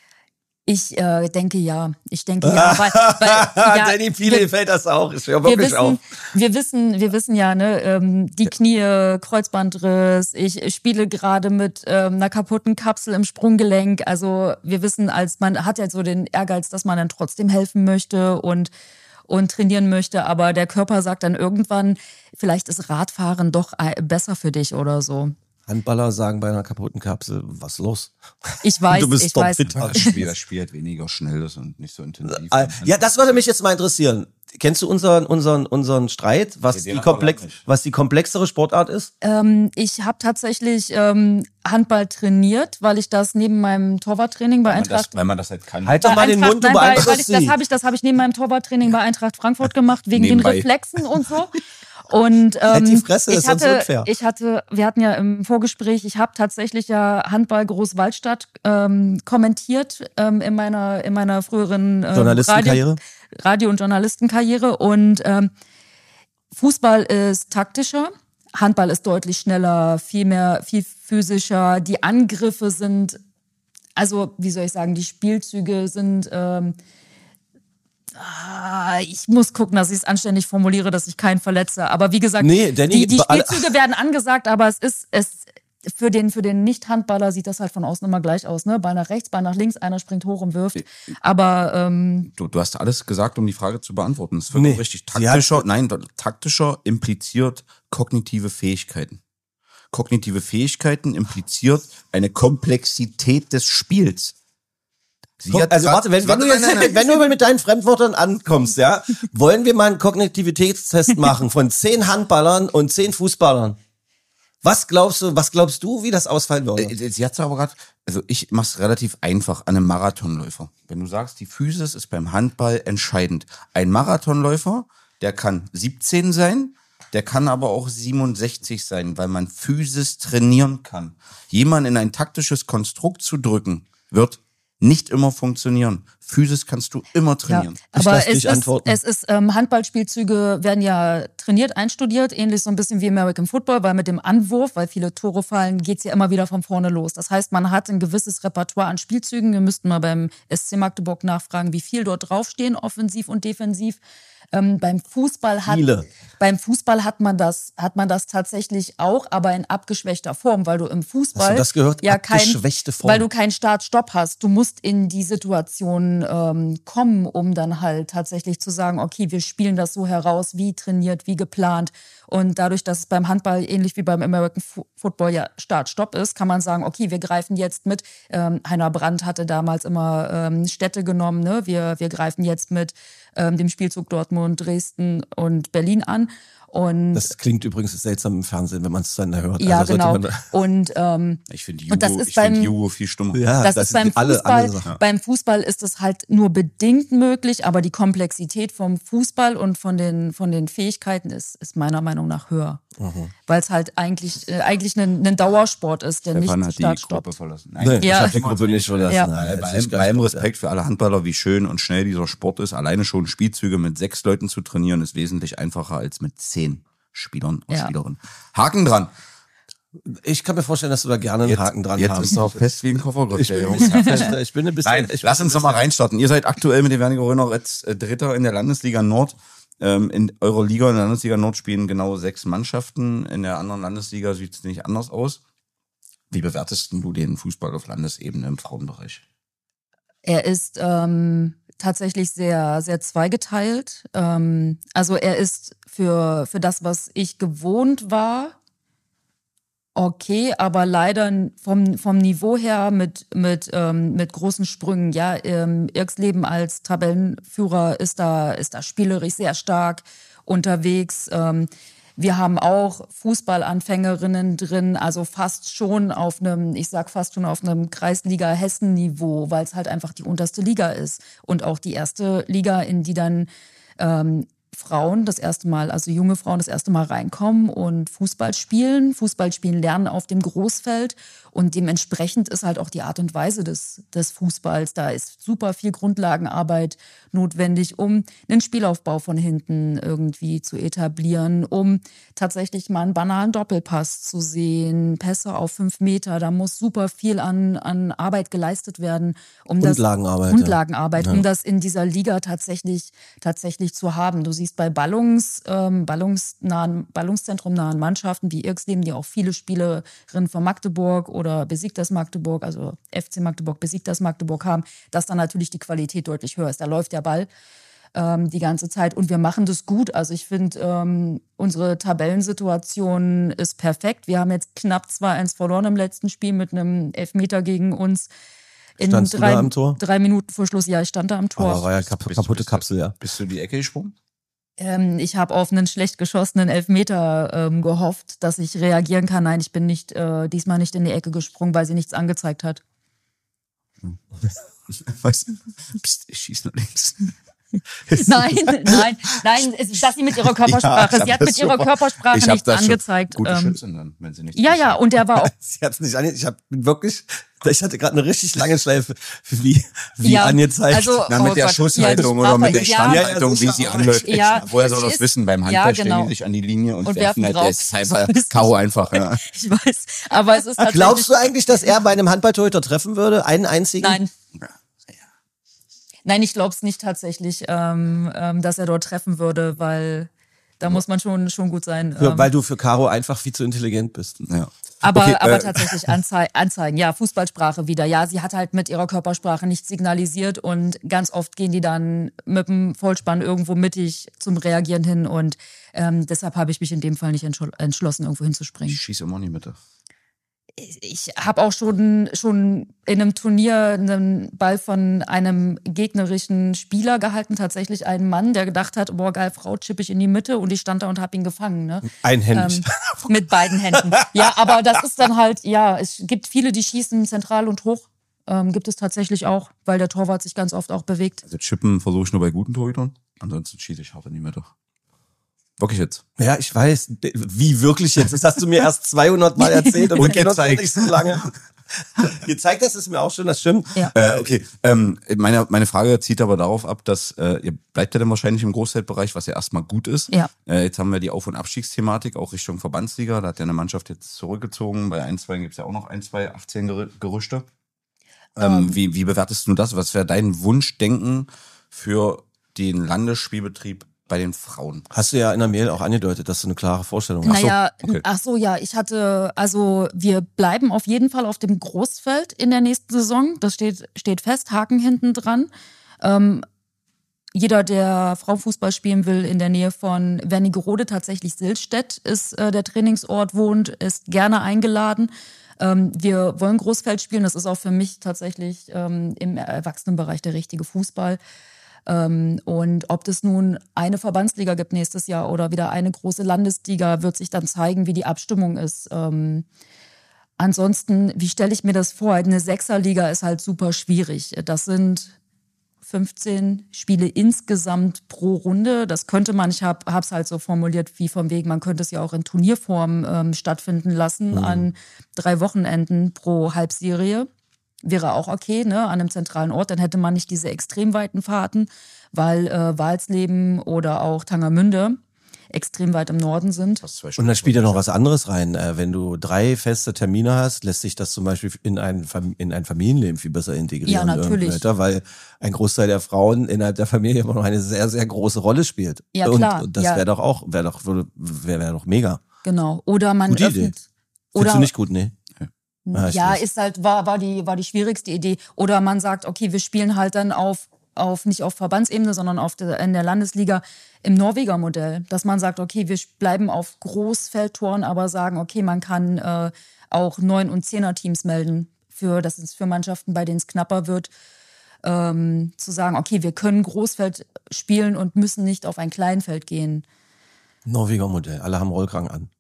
ich äh, denke ja. Ich denke ja. Weil, weil, ja Danny, viele wir- fällt das auch. Ich höre Wir wirklich auf. wissen, wir wissen, wir wissen ja, ne, ähm, die Knie, Kreuzbandriss. Ich, ich spiele gerade mit ähm, einer kaputten Kapsel im Sprunggelenk. Also wir wissen, als man hat ja so den Ehrgeiz, dass man dann trotzdem helfen möchte und und trainieren möchte, aber der Körper sagt dann irgendwann, vielleicht ist Radfahren doch äh, besser für dich oder so. Handballer sagen bei einer kaputten Kapsel, was los? Ich weiß, Du bist ich top weiß. fit. Das Spiel, das Spiel halt weniger schnell ist und nicht so intensiv. Äh, Ja, das würde mich jetzt mal interessieren. Kennst du unseren, unseren, unseren Streit, was, Nee, die, den komplex, aber nicht. was die komplexere Sportart ist? Ähm, ich habe tatsächlich ähm, Handball trainiert, weil ich das neben meinem Torwarttraining bei Weil man das, Eintracht weil man das halt kann. Halt doch Bei mal den Eintracht- Mund, du nein, weil, weil beeinflusst ich, Das sie. habe ich, das hab ich neben meinem Torwarttraining bei Eintracht Frankfurt gemacht, wegen Nebenbei. den Reflexen und so. Und ähm, Halt die Fresse, ich ist sonst hatte, unfair. ich hatte, wir hatten ja im Vorgespräch, ich habe tatsächlich ja Handball Großwaldstadt ähm, kommentiert ähm, in meiner in meiner früheren ähm, Journalistenkarriere? Radio, Radio- und Journalistenkarriere und ähm, Fußball ist taktischer, Handball ist deutlich schneller, viel mehr, viel physischer. Die Angriffe sind, also wie soll ich sagen, die Spielzüge sind. Ähm, ah, ich muss gucken, dass ich es anständig formuliere, dass ich keinen verletze. Aber wie gesagt, Nee, Danny, die, die bei alle- Spielzüge werden angesagt, aber es ist es. Für den, für den Nicht-Handballer sieht das halt von außen immer gleich aus, ne? Ball nach rechts, Ball nach links, einer springt hoch und wirft. Aber ähm, Du, du hast alles gesagt, um die Frage zu beantworten. Es wird Nee, auch richtig sie hat- taktischer. Nein, taktischer impliziert kognitive Fähigkeiten. Kognitive Fähigkeiten impliziert eine Komplexität des Spiels. Sie hat Also grad- warte, wenn, wenn, warte, du jetzt, nein, nein, nein. wenn du mit deinen Fremdwörtern ankommst, ja, wollen wir mal einen Kognitivitätstest machen von zehn Handballern und zehn Fußballern. Was glaubst du, was glaubst du, wie das ausfallen würde? Äh, Sie hat aber gerade, also ich mach's relativ einfach an einem Marathonläufer. Wenn du sagst, die Physis ist beim Handball entscheidend. Ein Marathonläufer, der kann siebzehn sein, der kann aber auch siebenundsechzig sein, weil man Physis trainieren kann. Jemanden in ein taktisches Konstrukt zu drücken, wird nicht immer funktionieren. Physis kannst du immer trainieren. Ja, Ich aber lass es dich ist, antworten. es ist ähm, Handballspielzüge werden ja trainiert, einstudiert, ähnlich so ein bisschen wie American Football, weil mit dem Anwurf, weil viele Tore fallen, geht's ja immer wieder von vorne los. Das heißt, man hat ein gewisses Repertoire an Spielzügen. Wir müssten mal beim S C Magdeburg nachfragen, wie viel dort draufstehen, offensiv und defensiv. Ähm, beim Fußball hat Viele. beim Fußball hat man das hat man das tatsächlich auch, aber in abgeschwächter Form, weil du im Fußball Hast du das gehört? ja kein, Abgeschwächte Form. weil du keinen Start-Stopp hast. Du musst musst in die Situation ähm, kommen, um dann halt tatsächlich zu sagen, okay, wir spielen das so heraus, wie trainiert, wie geplant. Und dadurch, dass es beim Handball ähnlich wie beim American F- Football ja Start-Stopp ist, kann man sagen, okay, wir greifen jetzt mit. Ähm, Heiner Brandt hatte damals immer ähm, Städte genommen, ne? wir, wir greifen jetzt mit ähm, dem Spielzug Dortmund, Dresden und Berlin an. Und das klingt übrigens seltsam im Fernsehen, wenn man es dann hört. Ja, also genau. Man und ähm, ich finde und das Jugo, ist ich beim find Jugo viel stummer. ja, das, das ist beim alle, Fußball. alle Sachen. Beim Fußball ist es halt nur bedingt möglich, aber die Komplexität vom Fußball und von den von den Fähigkeiten ist ist meiner Meinung nach höher, mhm. weil es halt eigentlich äh, eigentlich ein, ein Dauersport ist, der Stefan nicht hat die Start Gruppe stoppt. verlassen. Nee, Nein, ich Ja. habe die Gruppe nicht verlassen. Ja. Nein, bei, das ist allem, bei allem Respekt für alle Handballer, wie schön und schnell dieser Sport ist. Alleine schon Spielzüge mit sechs Leuten zu trainieren, ist wesentlich einfacher als mit zehn Spielern und Ja. Spielerinnen. Haken dran. Ich kann mir vorstellen, dass du da gerne einen Jetzt, Haken dran jetzt haben. ist er auch fest wie ein Koffergriff. Ich der bin, ein Junge. bisschen fester. Ich bin ein bisschen. Nein, ich lass uns doch mal reinstarten. Ihr seid aktuell mit den Werniger Röner Reds äh, Dritter in der Landesliga Nord. Ähm, in eurer Liga, in der Landesliga Nord, spielen genau sechs Mannschaften. In der anderen Landesliga sieht es nicht anders aus. Wie bewertest du den Fußball auf Landesebene im Frauenbereich? Er ist ähm, tatsächlich sehr, sehr zweigeteilt. Ähm, also er ist für, für das, was ich gewohnt war, okay, aber leider vom, vom Niveau her mit, mit, ähm, mit großen Sprüngen. Ja, ähm, Irksleben als Tabellenführer ist da, ist da spielerisch sehr stark unterwegs. Ähm, Wir haben auch Fußballanfängerinnen drin, also fast schon auf einem, ich sag fast schon auf einem Kreisliga-Hessen-Niveau, weil es halt einfach die unterste Liga ist. Und auch die erste Liga, in die dann ähm, Frauen das erste Mal, also junge Frauen das erste Mal reinkommen und Fußball spielen, Fußball spielen lernen auf dem Großfeld. Und dementsprechend ist halt auch die Art und Weise des, des Fußballs. Da ist super viel Grundlagenarbeit notwendig, um einen Spielaufbau von hinten irgendwie zu etablieren, um tatsächlich mal einen banalen Doppelpass zu sehen, Pässe auf fünf Meter. Da muss super viel an, an Arbeit geleistet werden, um Grundlagenarbeit, das, Grundlagenarbeit, ja. um das in dieser Liga tatsächlich, tatsächlich zu haben. Du siehst bei Ballungs, ähm, Ballungsnahen, Ballungszentrum-nahen Mannschaften wie Irksleben, die auch viele Spielerinnen von Magdeburg oder Besiktas Magdeburg, also F C Magdeburg, Besiktas Magdeburg haben, dass dann natürlich die Qualität deutlich höher ist. Da läuft der Ball ähm, die ganze Zeit und wir machen das gut. Also ich finde, ähm, unsere Tabellensituation ist perfekt. Wir haben jetzt knapp zwei eins verloren im letzten Spiel mit einem Elfmeter gegen uns. In Standst du drei, da am Tor? drei Minuten vor Schluss, ja, ich stand da am Tor. Aber war ja kap kaputte Kapsel, ja. Bist du die Ecke gesprungen? Ähm, ich habe auf einen schlecht geschossenen Elfmeter ähm, gehofft, dass ich reagieren kann. Nein, ich bin nicht äh, diesmal nicht in die Ecke gesprungen, weil sie nichts angezeigt hat. Was? Psst, ich schieß nur links. Nein, nein, nein, es- dass sie mit ihrer Körpersprache, Ja, sie hat das mit ihrer super. Körpersprache Ich hab nichts das schon. angezeigt. Gute Ähm, Schützen dann, wenn sie nichts ja, ja, und der war auch, Sie hat's nicht ange... Ich hab bin wirklich... Ich hatte gerade eine richtig lange Schleife, wie, wie ja, angezeigt. also, Na, mit oh der Gott, Schusshaltung ja, die oder mit der Sprache, ja, Standhaltung, ja, so wie sie schau- anläuft. Ja, Woher soll es das ist- wissen? Beim ja, Handball stellen genau. die sich an die Linie und, Und werfen werfen halt, drauf. der ist einfach K O einfach. Ja. ich weiß, aber es ist tatsächlich, Glaubst du eigentlich, dass er bei einem Handballtorhüter treffen würde? Einen einzigen? nein. Nein, ich glaube es nicht tatsächlich, ähm, ähm, dass er dort treffen würde, weil da muss man schon, schon gut sein. Für, ähm, weil du für Caro einfach viel zu intelligent bist. Ja. Aber, Okay, aber äh, tatsächlich Anzei Anzeigen, ja, Fußballsprache wieder. Ja, sie hat halt mit ihrer Körpersprache nichts signalisiert und ganz oft gehen die dann mit dem Vollspann irgendwo mittig zum Reagieren hin und ähm, deshalb habe ich mich in dem Fall nicht entschl entschlossen, irgendwo hinzuspringen. Ich schieße immer in die Mitte. Ich habe auch schon, schon in einem Turnier einen Ball von einem gegnerischen Spieler gehalten, tatsächlich einen Mann, der gedacht hat, boah geil, Frau, chippe ich in die Mitte und ich stand da und habe ihn gefangen. Ne? Einhändig. Ähm, mit beiden Händen. Ja, aber das ist dann halt, ja, es gibt viele, die schießen zentral und hoch. Ähm, gibt es tatsächlich auch, weil der Torwart sich ganz oft auch bewegt. Also Chippen versuche ich nur bei guten Torhütern. Ansonsten schieße ich hart in die Mitte. Wirklich jetzt. Ja, ich weiß. Wie wirklich jetzt? Das hast du mir erst zweihundert Mal erzählt und, Und wir kennen uns noch gezeigt. nicht so lange. Gezeigt hast, ist mir auch schon, das stimmt. Ja. Äh, okay, ähm, meine, meine Frage zieht aber darauf ab, dass äh, ihr bleibt ja dann wahrscheinlich im Großfeldbereich, was ja erstmal gut ist. Ja. Äh, jetzt haben wir die Auf- und Abstiegsthematik, auch Richtung Verbandsliga. Da hat ja eine Mannschaft jetzt zurückgezogen. Bei ein, zwei gibt es ja auch noch ein, zwei, achtzehn Gerü- Gerüchte. Ähm, wie, wie bewertest du das? Was wäre dein Wunschdenken für den Landesspielbetrieb bei den Frauen. Hast du ja in der Mail auch angedeutet, dass du eine klare Vorstellung hast. Naja, Ach so, okay. ach so, ja, ich hatte, also wir bleiben auf jeden Fall auf dem Großfeld in der nächsten Saison. Das steht, steht fest, Haken hinten dran. Ähm, jeder, der Frauenfußball spielen will, in der Nähe von Wernigerode, tatsächlich Silstedt ist äh, der Trainingsort, wohnt, ist gerne eingeladen. Ähm, wir wollen Großfeld spielen, das ist auch für mich tatsächlich ähm, im Erwachsenenbereich der richtige Fußball. Ähm, und ob es nun eine Verbandsliga gibt nächstes Jahr oder wieder eine große Landesliga, wird sich dann zeigen, wie die Abstimmung ist. Ähm, ansonsten, wie stelle ich mir das vor? Eine Sechserliga ist halt super schwierig. Das sind fünfzehn Spiele insgesamt pro Runde. Das könnte man, ich habe es halt so formuliert, wie von wegen, man könnte es ja auch in Turnierform ähm, stattfinden lassen, mhm. an drei Wochenenden pro Halbserie. Wäre auch okay, ne, an einem zentralen Ort. Dann hätte man nicht diese extrem weiten Fahrten, weil äh, Walsleben oder auch Tangermünde extrem weit im Norden sind. Und dann spielt ja noch was anderes rein. Äh, wenn du drei feste Termine hast, lässt sich das zum Beispiel in ein, Fam- in ein Familienleben viel besser integrieren. Ja, natürlich. Weiter, weil ein Großteil der Frauen innerhalb der Familie immer noch eine sehr, sehr große Rolle spielt. Ja, und, klar. Und das ja. wäre doch auch, wäre doch, wäre wär doch mega. Genau. Oder man Gute öffnet. Idee. Findest du nicht gut, nee? Ja, ja ist halt, war, war die, war die schwierigste Idee. Oder man sagt, okay, wir spielen halt dann auf, auf, nicht auf Verbandsebene, sondern auf der, in der Landesliga im Norweger Modell. Dass man sagt, okay, wir bleiben auf Großfeldtoren, aber sagen, okay, man kann äh, auch Neun- und Zehner-Teams melden. Für, das ist für Mannschaften, bei denen es knapper wird, ähm, zu sagen, okay, wir können Großfeld spielen und müssen nicht auf ein Kleinfeld gehen. Norweger Modell. Alle haben Rollkragen an.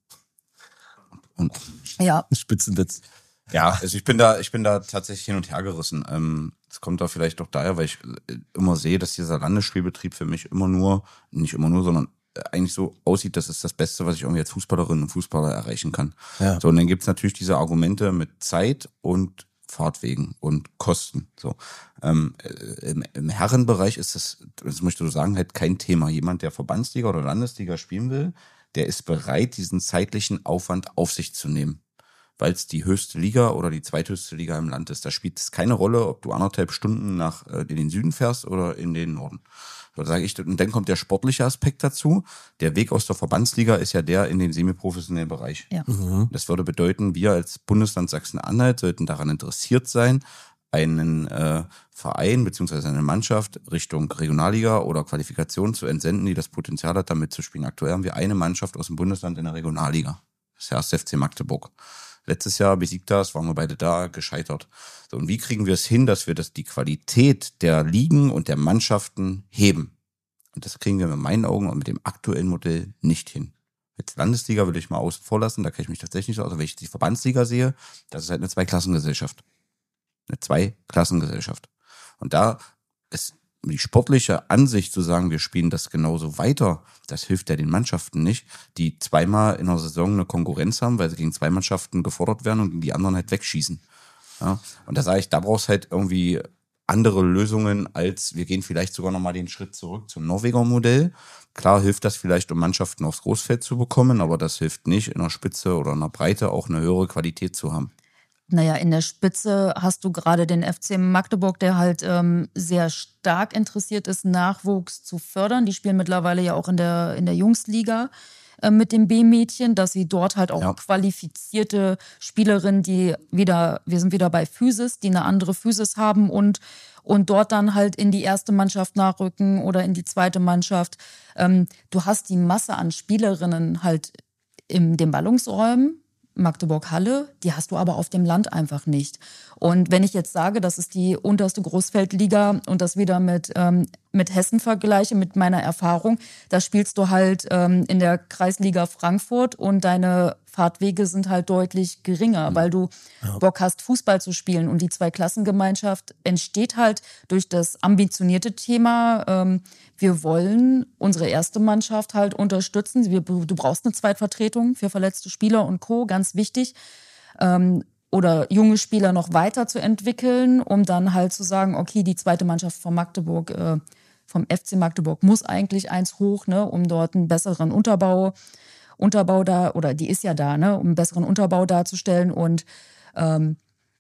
Und ja. Spitzenwitz. Ja, also ich bin da, ich bin da tatsächlich hin und her gerissen. Ähm, das kommt da vielleicht doch daher, weil ich immer sehe, dass dieser Landesspielbetrieb für mich immer nur, nicht immer nur, sondern eigentlich so aussieht, das ist das Beste, was ich irgendwie als Fußballerin und Fußballer erreichen kann. Ja. So, und dann gibt's natürlich diese Argumente mit Zeit und Fahrtwegen und Kosten. So, ähm, im, im Herrenbereich ist das, das möchte ich sagen, halt kein Thema. Jemand, der Verbandsliga oder Landesliga spielen will, der ist bereit, diesen zeitlichen Aufwand auf sich zu nehmen. Weil es die höchste Liga oder die zweithöchste Liga im Land ist. Da spielt es keine Rolle, ob du anderthalb Stunden nach äh, in den Süden fährst oder in den Norden. So sage ich. Und dann kommt der sportliche Aspekt dazu. Der Weg aus der Verbandsliga ist ja der in den semiprofessionellen Bereich. Ja. Mhm. Das würde bedeuten, wir als Bundesland Sachsen-Anhalt sollten daran interessiert sein, einen äh, Verein bzw. eine Mannschaft Richtung Regionalliga oder Qualifikation zu entsenden, die das Potenzial hat, damit zu spielen. Aktuell haben wir eine Mannschaft aus dem Bundesland in der Regionalliga. Das ist der erste F C Magdeburg. Letztes Jahr besiegt das, waren wir beide da, gescheitert. So, und wie kriegen wir es hin, dass wir das, die Qualität der Ligen und der Mannschaften heben? Und das kriegen wir mit meinen Augen und mit dem aktuellen Modell nicht hin. Jetzt Landesliga würde ich mal außen vor lassen, da kenne ich mich tatsächlich nicht so aus. Also wenn ich die Verbandsliga sehe, das ist halt eine Zweiklassengesellschaft. Eine Zweiklassengesellschaft. Und da ist die sportliche Ansicht zu sagen, wir spielen das genauso weiter, das hilft ja den Mannschaften nicht, die zweimal in der Saison eine Konkurrenz haben, weil sie gegen zwei Mannschaften gefordert werden und die anderen halt wegschießen. Ja, und da sage ich, da brauchst halt irgendwie andere Lösungen, als wir gehen vielleicht sogar nochmal den Schritt zurück zum Norweger Modell. Klar hilft das vielleicht, um Mannschaften aufs Großfeld zu bekommen, aber das hilft nicht, in der Spitze oder in der Breite auch eine höhere Qualität zu haben. Naja, in der Spitze hast du gerade den F C Magdeburg, der halt ähm, sehr stark interessiert ist, Nachwuchs zu fördern. Die spielen mittlerweile ja auch in der, in der Jungsliga äh, mit den B-Mädchen, dass sie dort halt auch ja. qualifizierte Spielerinnen, die wieder, wir sind wieder bei Physis, die eine andere Physis haben und, und dort dann halt in die erste Mannschaft nachrücken oder in die zweite Mannschaft. Ähm, du hast die Masse an Spielerinnen halt in den Ballungsräumen, Magdeburg-Halle, die hast du aber auf dem Land einfach nicht. Und wenn ich jetzt sage, das ist die unterste Großfeldliga und das wieder mit, ähm, mit Hessen vergleiche, mit meiner Erfahrung, da spielst du halt ähm, in der Kreisliga Frankfurt und deine Fahrtwege sind halt deutlich geringer, mhm. weil du ja. Bock hast, Fußball zu spielen. Und die Zweiklassengemeinschaft entsteht halt durch das ambitionierte Thema, ähm, wir wollen unsere erste Mannschaft halt unterstützen. Wir, du brauchst eine Zweitvertretung für verletzte Spieler und Co., ganz wichtig. Ähm, oder junge Spieler noch weiter zu entwickeln, um dann halt zu sagen, okay, die zweite Mannschaft von Magdeburg, äh, vom F C Magdeburg muss eigentlich eins hoch, ne, um dort einen besseren Unterbau, Unterbau da, oder die ist ja da, ne, um einen besseren Unterbau darzustellen. Und ähm,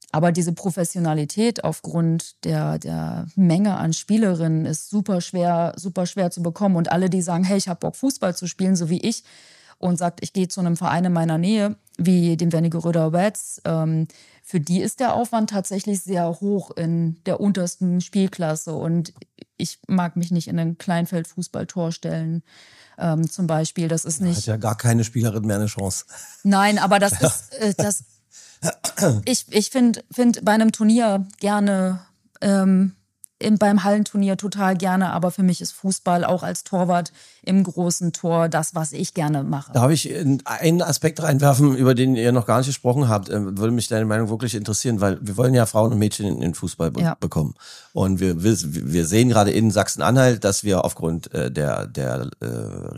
aber diese Professionalität aufgrund der, der Menge an Spielerinnen ist super schwer, super schwer zu bekommen. Und alle, die sagen, hey, ich habe Bock, Fußball zu spielen, so wie ich, und sagt, ich gehe zu einem Verein in meiner Nähe, wie dem Wernigeröder Reds, ähm, für die ist der Aufwand tatsächlich sehr hoch in der untersten Spielklasse. Und ich mag mich nicht in ein Kleinfeldfußballtor stellen, ähm, zum Beispiel. Das ist nicht. Hat ja gar keine Spielerin mehr eine Chance. Nein, aber das ist, äh, das. Ich, ich finde find bei einem Turnier gerne, ähm, im, beim Hallenturnier total gerne, aber für mich ist Fußball auch als Torwart im großen Tor das, was ich gerne mache. Darf ich einen Aspekt reinwerfen, über den ihr noch gar nicht gesprochen habt? Würde mich deine Meinung wirklich interessieren, weil wir wollen ja Frauen und Mädchen in den Fußball be- ja. bekommen. Und wir, wir sehen gerade in Sachsen-Anhalt, dass wir aufgrund äh, der, der äh,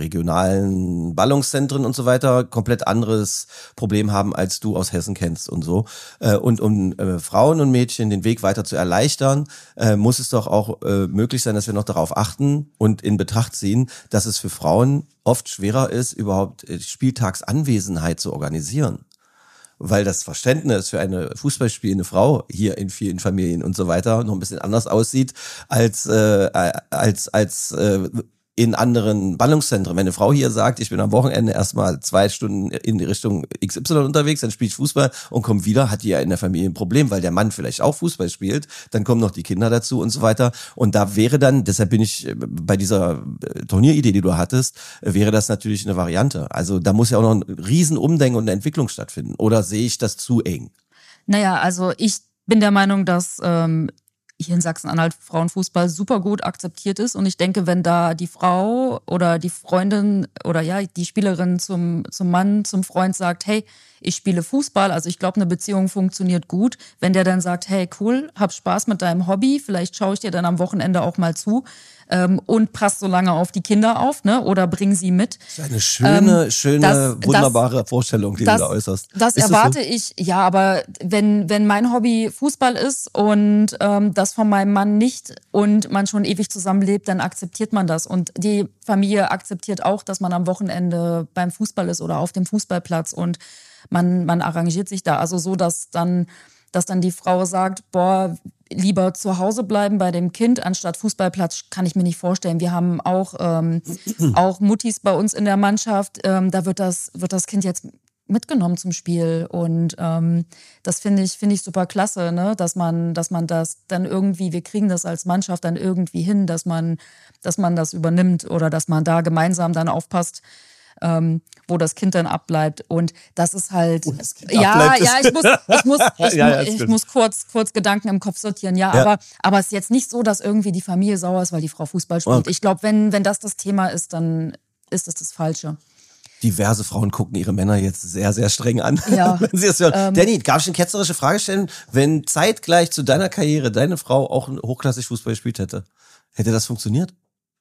regionalen Ballungszentren und so weiter komplett anderes Problem haben, als du aus Hessen kennst und so. Äh, und um äh, Frauen und Mädchen den Weg weiter zu erleichtern, äh, muss es doch auch äh, möglich sein, dass wir noch darauf achten und in Betracht ziehen, dass es für Frauen oft schwerer ist, überhaupt Spieltagsanwesenheit zu organisieren. Weil das Verständnis für eine fußballspielende Frau hier in vielen Familien und so weiter noch ein bisschen anders aussieht als äh, als als äh, in anderen Ballungszentren. Wenn eine Frau hier sagt, ich bin am Wochenende erstmal zwei Stunden in die Richtung X Y unterwegs, dann spiele ich Fußball und komme wieder, hat die ja in der Familie ein Problem, weil der Mann vielleicht auch Fußball spielt, dann kommen noch die Kinder dazu und so weiter. Und da wäre dann, deshalb bin ich bei dieser Turnieridee, die du hattest, wäre das natürlich eine Variante. Also da muss ja auch noch ein Riesenumdenken und eine Entwicklung stattfinden. Oder sehe ich das zu eng? Naja, also ich bin der Meinung, dass ähm, hier in Sachsen-Anhalt Frauenfußball super gut akzeptiert ist. Und ich denke, wenn da die Frau oder die Freundin oder ja, die Spielerin zum, zum Mann, zum Freund sagt, hey, ich spiele Fußball, also ich glaube, eine Beziehung funktioniert gut. Wenn der dann sagt, hey, cool, hab Spaß mit deinem Hobby, vielleicht schaue ich dir dann am Wochenende auch mal zu ähm, und pass so lange auf die Kinder auf, ne? Oder bring sie mit. Das ist eine schöne, ähm, schöne, das, wunderbare das, Vorstellung, die das, du da äußerst. Das ist erwarte das so? ich, ja, aber wenn, wenn mein Hobby Fußball ist und ähm, das von meinem Mann nicht und man schon ewig zusammenlebt, dann akzeptiert man das. Und die Familie akzeptiert auch, dass man am Wochenende beim Fußball ist oder auf dem Fußballplatz und man, man arrangiert sich da. Also so, dass dann, dass dann die Frau sagt, boah, lieber zu Hause bleiben bei dem Kind anstatt Fußballplatz, kann ich mir nicht vorstellen. Wir haben auch, ähm, auch Muttis bei uns in der Mannschaft. Ähm, da wird das, wird das Kind jetzt mitgenommen zum Spiel. Und ähm, das finde ich, finde ich super klasse, ne? Dass man, dass man das dann irgendwie, wir kriegen das als Mannschaft dann irgendwie hin, dass man, dass man das übernimmt oder dass man da gemeinsam dann aufpasst, ähm, wo das Kind dann abbleibt. Und das ist halt, oh, das ja, ja, ich muss, ich muss, ich, ja, ja, ich muss kurz, kurz Gedanken im Kopf sortieren. Ja, ja, aber, aber es ist jetzt nicht so, dass irgendwie die Familie sauer ist, weil die Frau Fußball spielt. Okay. Ich glaube, wenn, wenn das das Thema ist, dann ist es das Falsche. Diverse Frauen gucken ihre Männer jetzt sehr, sehr streng an. Ja. Wenn sie das hören. Ähm, Danny, darf ich eine ketzerische Frage stellen? Wenn zeitgleich zu deiner Karriere deine Frau auch hochklassig Fußball gespielt hätte, hätte das funktioniert?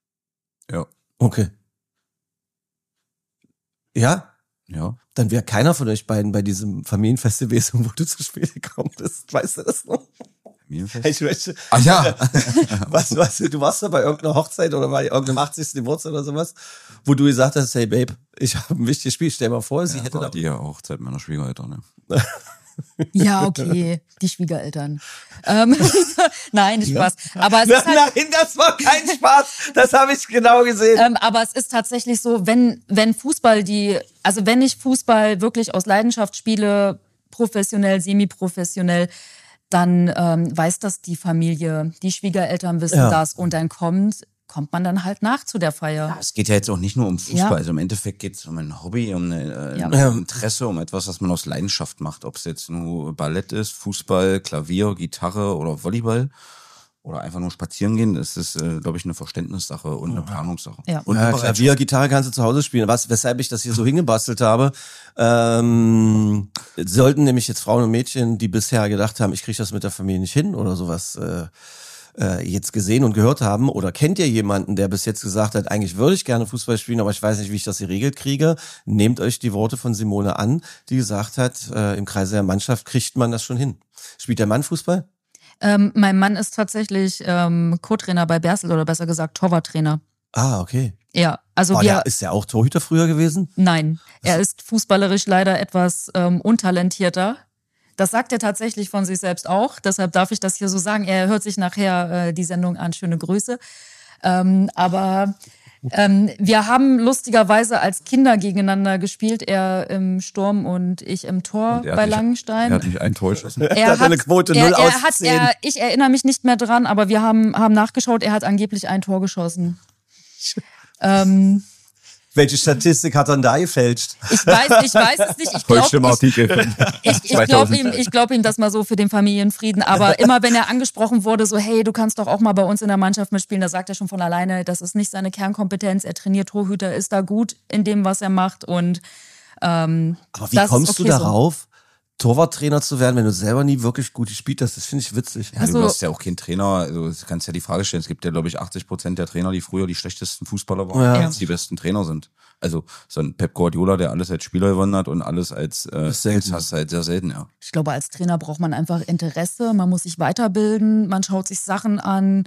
Ja. Okay. Ja? Ja. Dann wäre keiner von euch beiden bei diesem Familienfest gewesen, wo du zu spät gekommen bist. Weißt du das noch? Familienfest? Ich möchte, Ach ja. was, was, du warst da bei irgendeiner Hochzeit oder bei irgendeinem achtzigsten Geburtstag oder sowas, wo du gesagt hast, hey Babe, ich habe ein wichtiges Spiel, stell mal vor, sie ja, hätte war da... die Hochzeit meiner Schwiegereltern, ne? Ja, okay, die Schwiegereltern. Ähm, nein, Spaß. Aber es ist halt, nein, das war kein Spaß. Das habe ich genau gesehen. Ähm, aber es ist tatsächlich so, wenn wenn Fußball die, also wenn ich Fußball wirklich aus Leidenschaft spiele, professionell, semi-professionell, dann ähm, weiß das die Familie, die Schwiegereltern wissen ja. das und dann kommt kommt man dann halt nach zu der Feier. Ja, es geht ja jetzt auch nicht nur um Fußball, ja. Also im Endeffekt geht es um ein Hobby, um eine, äh, ja. ein Interesse, um etwas, was man aus Leidenschaft macht. Ob es jetzt nur Ballett ist, Fußball, Klavier, Gitarre oder Volleyball oder einfach nur spazieren gehen, das ist, äh, glaube ich, eine Verständnissache und eine Planungssache. Ja. Und ja, Klavier, Gitarre kannst du zu Hause spielen. Was, weshalb ich das hier so hingebastelt habe, ähm, sollten nämlich jetzt Frauen und Mädchen, die bisher gedacht haben, ich kriege das mit der Familie nicht hin oder sowas, äh, jetzt gesehen und gehört haben, oder kennt ihr jemanden, der bis jetzt gesagt hat, eigentlich würde ich gerne Fußball spielen, aber ich weiß nicht, wie ich das geregelt kriege, nehmt euch die Worte von Simone an, die gesagt hat, äh, im Kreise der Mannschaft kriegt man das schon hin. Spielt der Mann Fußball? Ähm, mein Mann ist tatsächlich ähm, Co-Trainer bei Bersel oder besser gesagt Torwarttrainer. Ah, okay. Ja, also oh, wir... Ja, ist er auch Torhüter früher gewesen? Nein, er ist fußballerisch leider etwas ähm, untalentierter. Das sagt er tatsächlich von sich selbst auch. Deshalb darf ich das hier so sagen. Er hört sich nachher äh, die Sendung an. Schöne Grüße. Ähm, aber ähm, wir haben lustigerweise als Kinder gegeneinander gespielt. Er im Sturm und ich im Tor bei nicht, Langenstein. Er hat nicht ein Tor geschossen. Er, er hat eine Quote null aus zehn. Er, ich erinnere mich nicht mehr dran, aber wir haben, haben nachgeschaut. Er hat angeblich ein Tor geschossen. ähm... Welche Statistik hat er denn da gefälscht? Ich weiß, ich weiß es nicht. Ich glaube ich, ich, ich glaub ihm, ich glaub ihm das mal so für den Familienfrieden. Aber immer wenn er angesprochen wurde, so hey, du kannst doch auch mal bei uns in der Mannschaft mitspielen, da sagt er schon von alleine, das ist nicht seine Kernkompetenz. Er trainiert Torhüter, ist da gut in dem, was er macht. Und ähm, aber wie kommst okay du darauf? So. Torwarttrainer zu werden, wenn du selber nie wirklich gut gespielt hast, das finde ich witzig. Ja, also, du hast ja auch keinen Trainer, also du kannst ja die Frage stellen, es gibt ja glaube ich achtzig Prozent der Trainer, die früher die schlechtesten Fußballer waren, ja. als die besten Trainer sind. Also so ein Pep Guardiola, der alles als Spieler gewonnen hat und alles als äh, das hast du halt sehr selten, ja. Ich glaube, als Trainer braucht man einfach Interesse, man muss sich weiterbilden, man schaut sich Sachen an.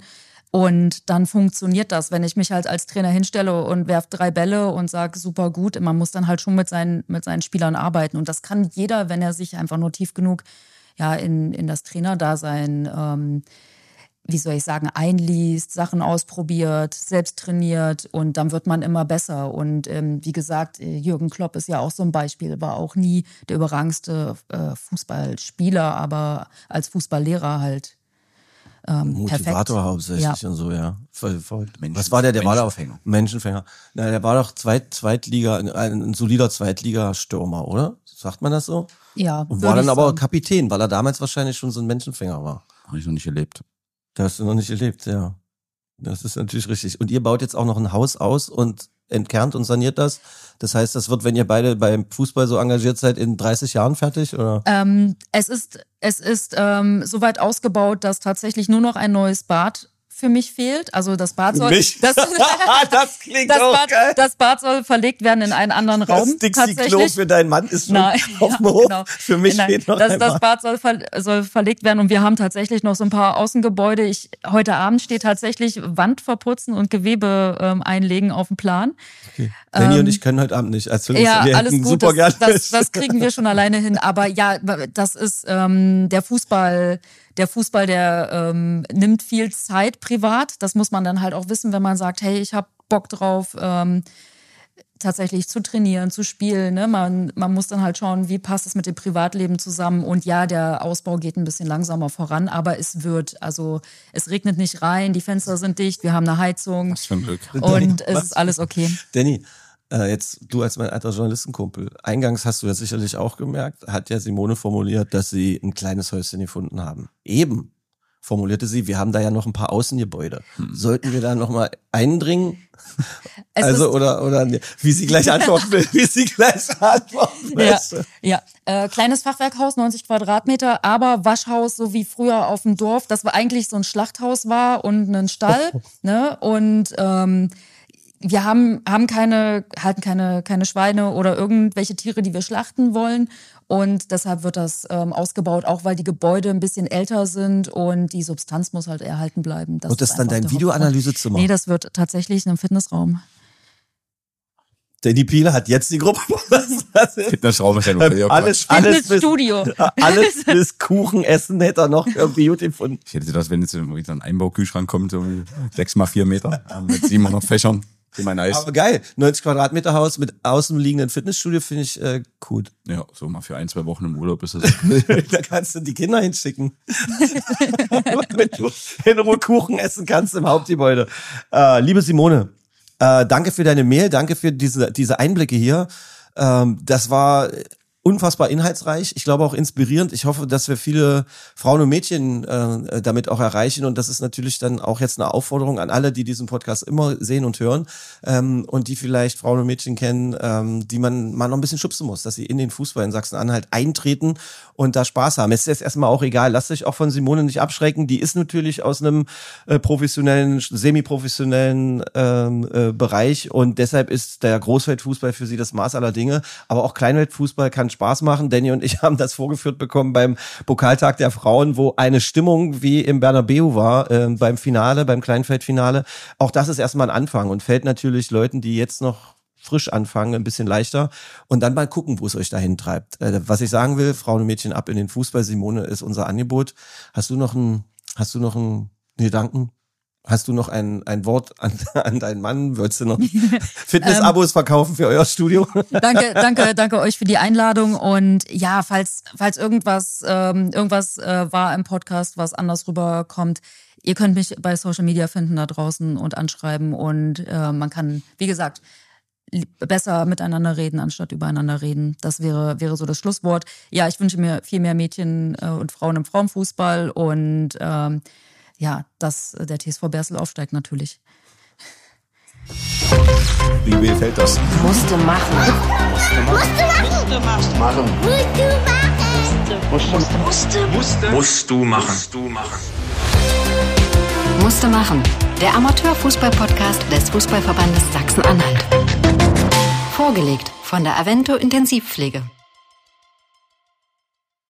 Und dann funktioniert das, wenn ich mich halt als Trainer hinstelle und werfe drei Bälle und sage, super gut. Man muss dann halt schon mit seinen, mit seinen Spielern arbeiten. Und das kann jeder, wenn er sich einfach nur tief genug ja, in, in das Trainerdasein, ähm, wie soll ich sagen, einliest, Sachen ausprobiert, selbst trainiert und dann wird man immer besser. Und ähm, wie gesagt, Jürgen Klopp ist ja auch so ein Beispiel, war auch nie der überragendste äh, Fußballspieler, aber als Fußballlehrer halt. Ähm, Motivator perfekt. Hauptsächlich ja. und so, ja. Voll, voll. Was war der? Der war doch Menschenfänger. Na, der war doch Zweit, Zweitliga, ein, ein solider Zweitligastürmer, oder? Sagt man das so? Ja. Und war dann aber sagen. Kapitän, weil er damals wahrscheinlich schon so ein Menschenfänger war. Habe ich noch nicht erlebt. Das hast du noch nicht erlebt, ja. Das ist natürlich richtig. Und ihr baut jetzt auch noch ein Haus aus und entkernt und saniert das. Das heißt, das wird, wenn ihr beide beim Fußball so engagiert seid, in dreißig Jahren fertig, oder? Ähm, es ist, es ist ähm, so weit ausgebaut, dass tatsächlich nur noch ein neues Bad für mich fehlt. Also das Bad soll mich? Das, das klingt das auch Bad, geil. Das Bad soll verlegt werden in einen anderen Raum. Das Dixie-Klo für deinen Mann ist schon Nein, auf dem ja, Hof. Genau. Für mich Nein, fehlt noch das, ein das Bad soll, ver, soll verlegt werden und wir haben tatsächlich noch so ein paar Außengebäude. Ich, heute Abend steht tatsächlich Wand verputzen und Gewebe ähm, einlegen auf dem Plan. Okay. Danny ähm, und ich können heute Abend nicht. Als ja, wir alles gut. Super Das, das, das kriegen wir schon alleine hin. Aber ja, das ist ähm, der Fußball. Der Fußball, der ähm, nimmt viel Zeit privat. Das muss man dann halt auch wissen, wenn man sagt, hey, ich habe Bock drauf, ähm, tatsächlich zu trainieren, zu spielen. Ne? Man, man muss dann halt schauen, wie passt es mit dem Privatleben zusammen. Und ja, der Ausbau geht ein bisschen langsamer voran, aber es wird, also es regnet nicht rein, die Fenster sind dicht, wir haben eine Heizung. Was für ein Glück. Und es ist alles okay. Danny, äh, jetzt du als mein alter Journalistenkumpel, eingangs hast du ja sicherlich auch gemerkt, hat ja Simone formuliert, dass sie ein kleines Häuschen gefunden haben. Eben, formulierte sie, wir haben da ja noch ein paar Außengebäude. Hm. Sollten wir da nochmal eindringen? Es also, oder, oder, wie sie gleich antworten will, wie sie gleich antworten will. Ja, ja. Äh, kleines Fachwerkhaus, neunzig Quadratmeter, aber Waschhaus, so wie früher auf dem Dorf, das war eigentlich so ein Schlachthaus war und ein Stall, ne, und, ähm, wir haben, haben keine, halten keine, keine Schweine oder irgendwelche Tiere, die wir schlachten wollen. Und deshalb wird das ähm, ausgebaut, auch weil die Gebäude ein bisschen älter sind und die Substanz muss halt erhalten bleiben. Das und das ist dann dein Videoanalysezimmer? Nee, das wird tatsächlich ein Fitnessraum. Danny Piele hat jetzt die Gruppe. Fitnessraum ist ja nur alles, alles, alles Fitnessstudio. Alles bis Kuchen essen hätte er noch irgendwie gut gefunden. Ich hätte das, wenn jetzt ein Einbaukühlschrank kommt, so sechs mal vier Meter mit siebenhundert Fächern. Nice. Aber geil, neunzig Quadratmeter Haus mit außen liegenden Fitnessstudio finde ich äh, gut. Ja, so mal für ein, zwei Wochen im Urlaub ist das. Da kannst du die Kinder hinschicken. Wenn du in Ruhe Kuchen essen kannst im Hauptgebäude. Äh, liebe Simone, äh, danke für deine Mail, danke für diese, diese Einblicke hier. Ähm, das war unfassbar inhaltsreich, ich glaube auch inspirierend. Ich hoffe, dass wir viele Frauen und Mädchen äh, damit auch erreichen und das ist natürlich dann auch jetzt eine Aufforderung an alle, die diesen Podcast immer sehen und hören ähm, und die vielleicht Frauen und Mädchen kennen, ähm, die man mal noch ein bisschen schubsen muss, dass sie in den Fußball in Sachsen-Anhalt eintreten und da Spaß haben. Es ist jetzt erstmal auch egal, lasst euch auch von Simone nicht abschrecken, die ist natürlich aus einem äh, professionellen, semi-professionellen ähm, äh, Bereich und deshalb ist der Großfeldfußball für sie das Maß aller Dinge, aber auch Kleinfeldfußball kann Spaß machen. Danny und ich haben das vorgeführt bekommen beim Pokaltag der Frauen, wo eine Stimmung wie im Bernabeu war, äh, beim Finale, beim Kleinfeldfinale. Auch das ist erstmal ein Anfang und fällt natürlich Leuten, die jetzt noch frisch anfangen, ein bisschen leichter und dann mal gucken, wo es euch dahin treibt. Äh, was ich sagen will, Frauen und Mädchen ab in den Fußball. Simone ist unser Angebot. Hast du noch ein, hast du noch einen Gedanken? Hast du noch ein, ein Wort an, an deinen Mann? Würdest du noch Fitness-Abos verkaufen für euer Studio? Danke, danke, danke euch für die Einladung. Und ja, falls, falls irgendwas, ähm, irgendwas äh, war im Podcast, was anders rüberkommt, ihr könnt mich bei Social Media finden da draußen und anschreiben. Und äh, man kann, wie gesagt, besser miteinander reden, anstatt übereinander reden. Das wäre, wäre so das Schlusswort. Ja, ich wünsche mir viel mehr Mädchen äh, und Frauen im Frauenfußball und ähm, ja, dass der T S V Bersel aufsteigt natürlich. Wie gefällt das? Musste machen. Musste machen. Musste machen. Musste. Musste. Musste. Musst du machen. Musst du machen. Musste machen. Der Amateurfußball-Podcast des Fußballverbandes Sachsen-Anhalt. Vorgelegt von der Avento Intensivpflege.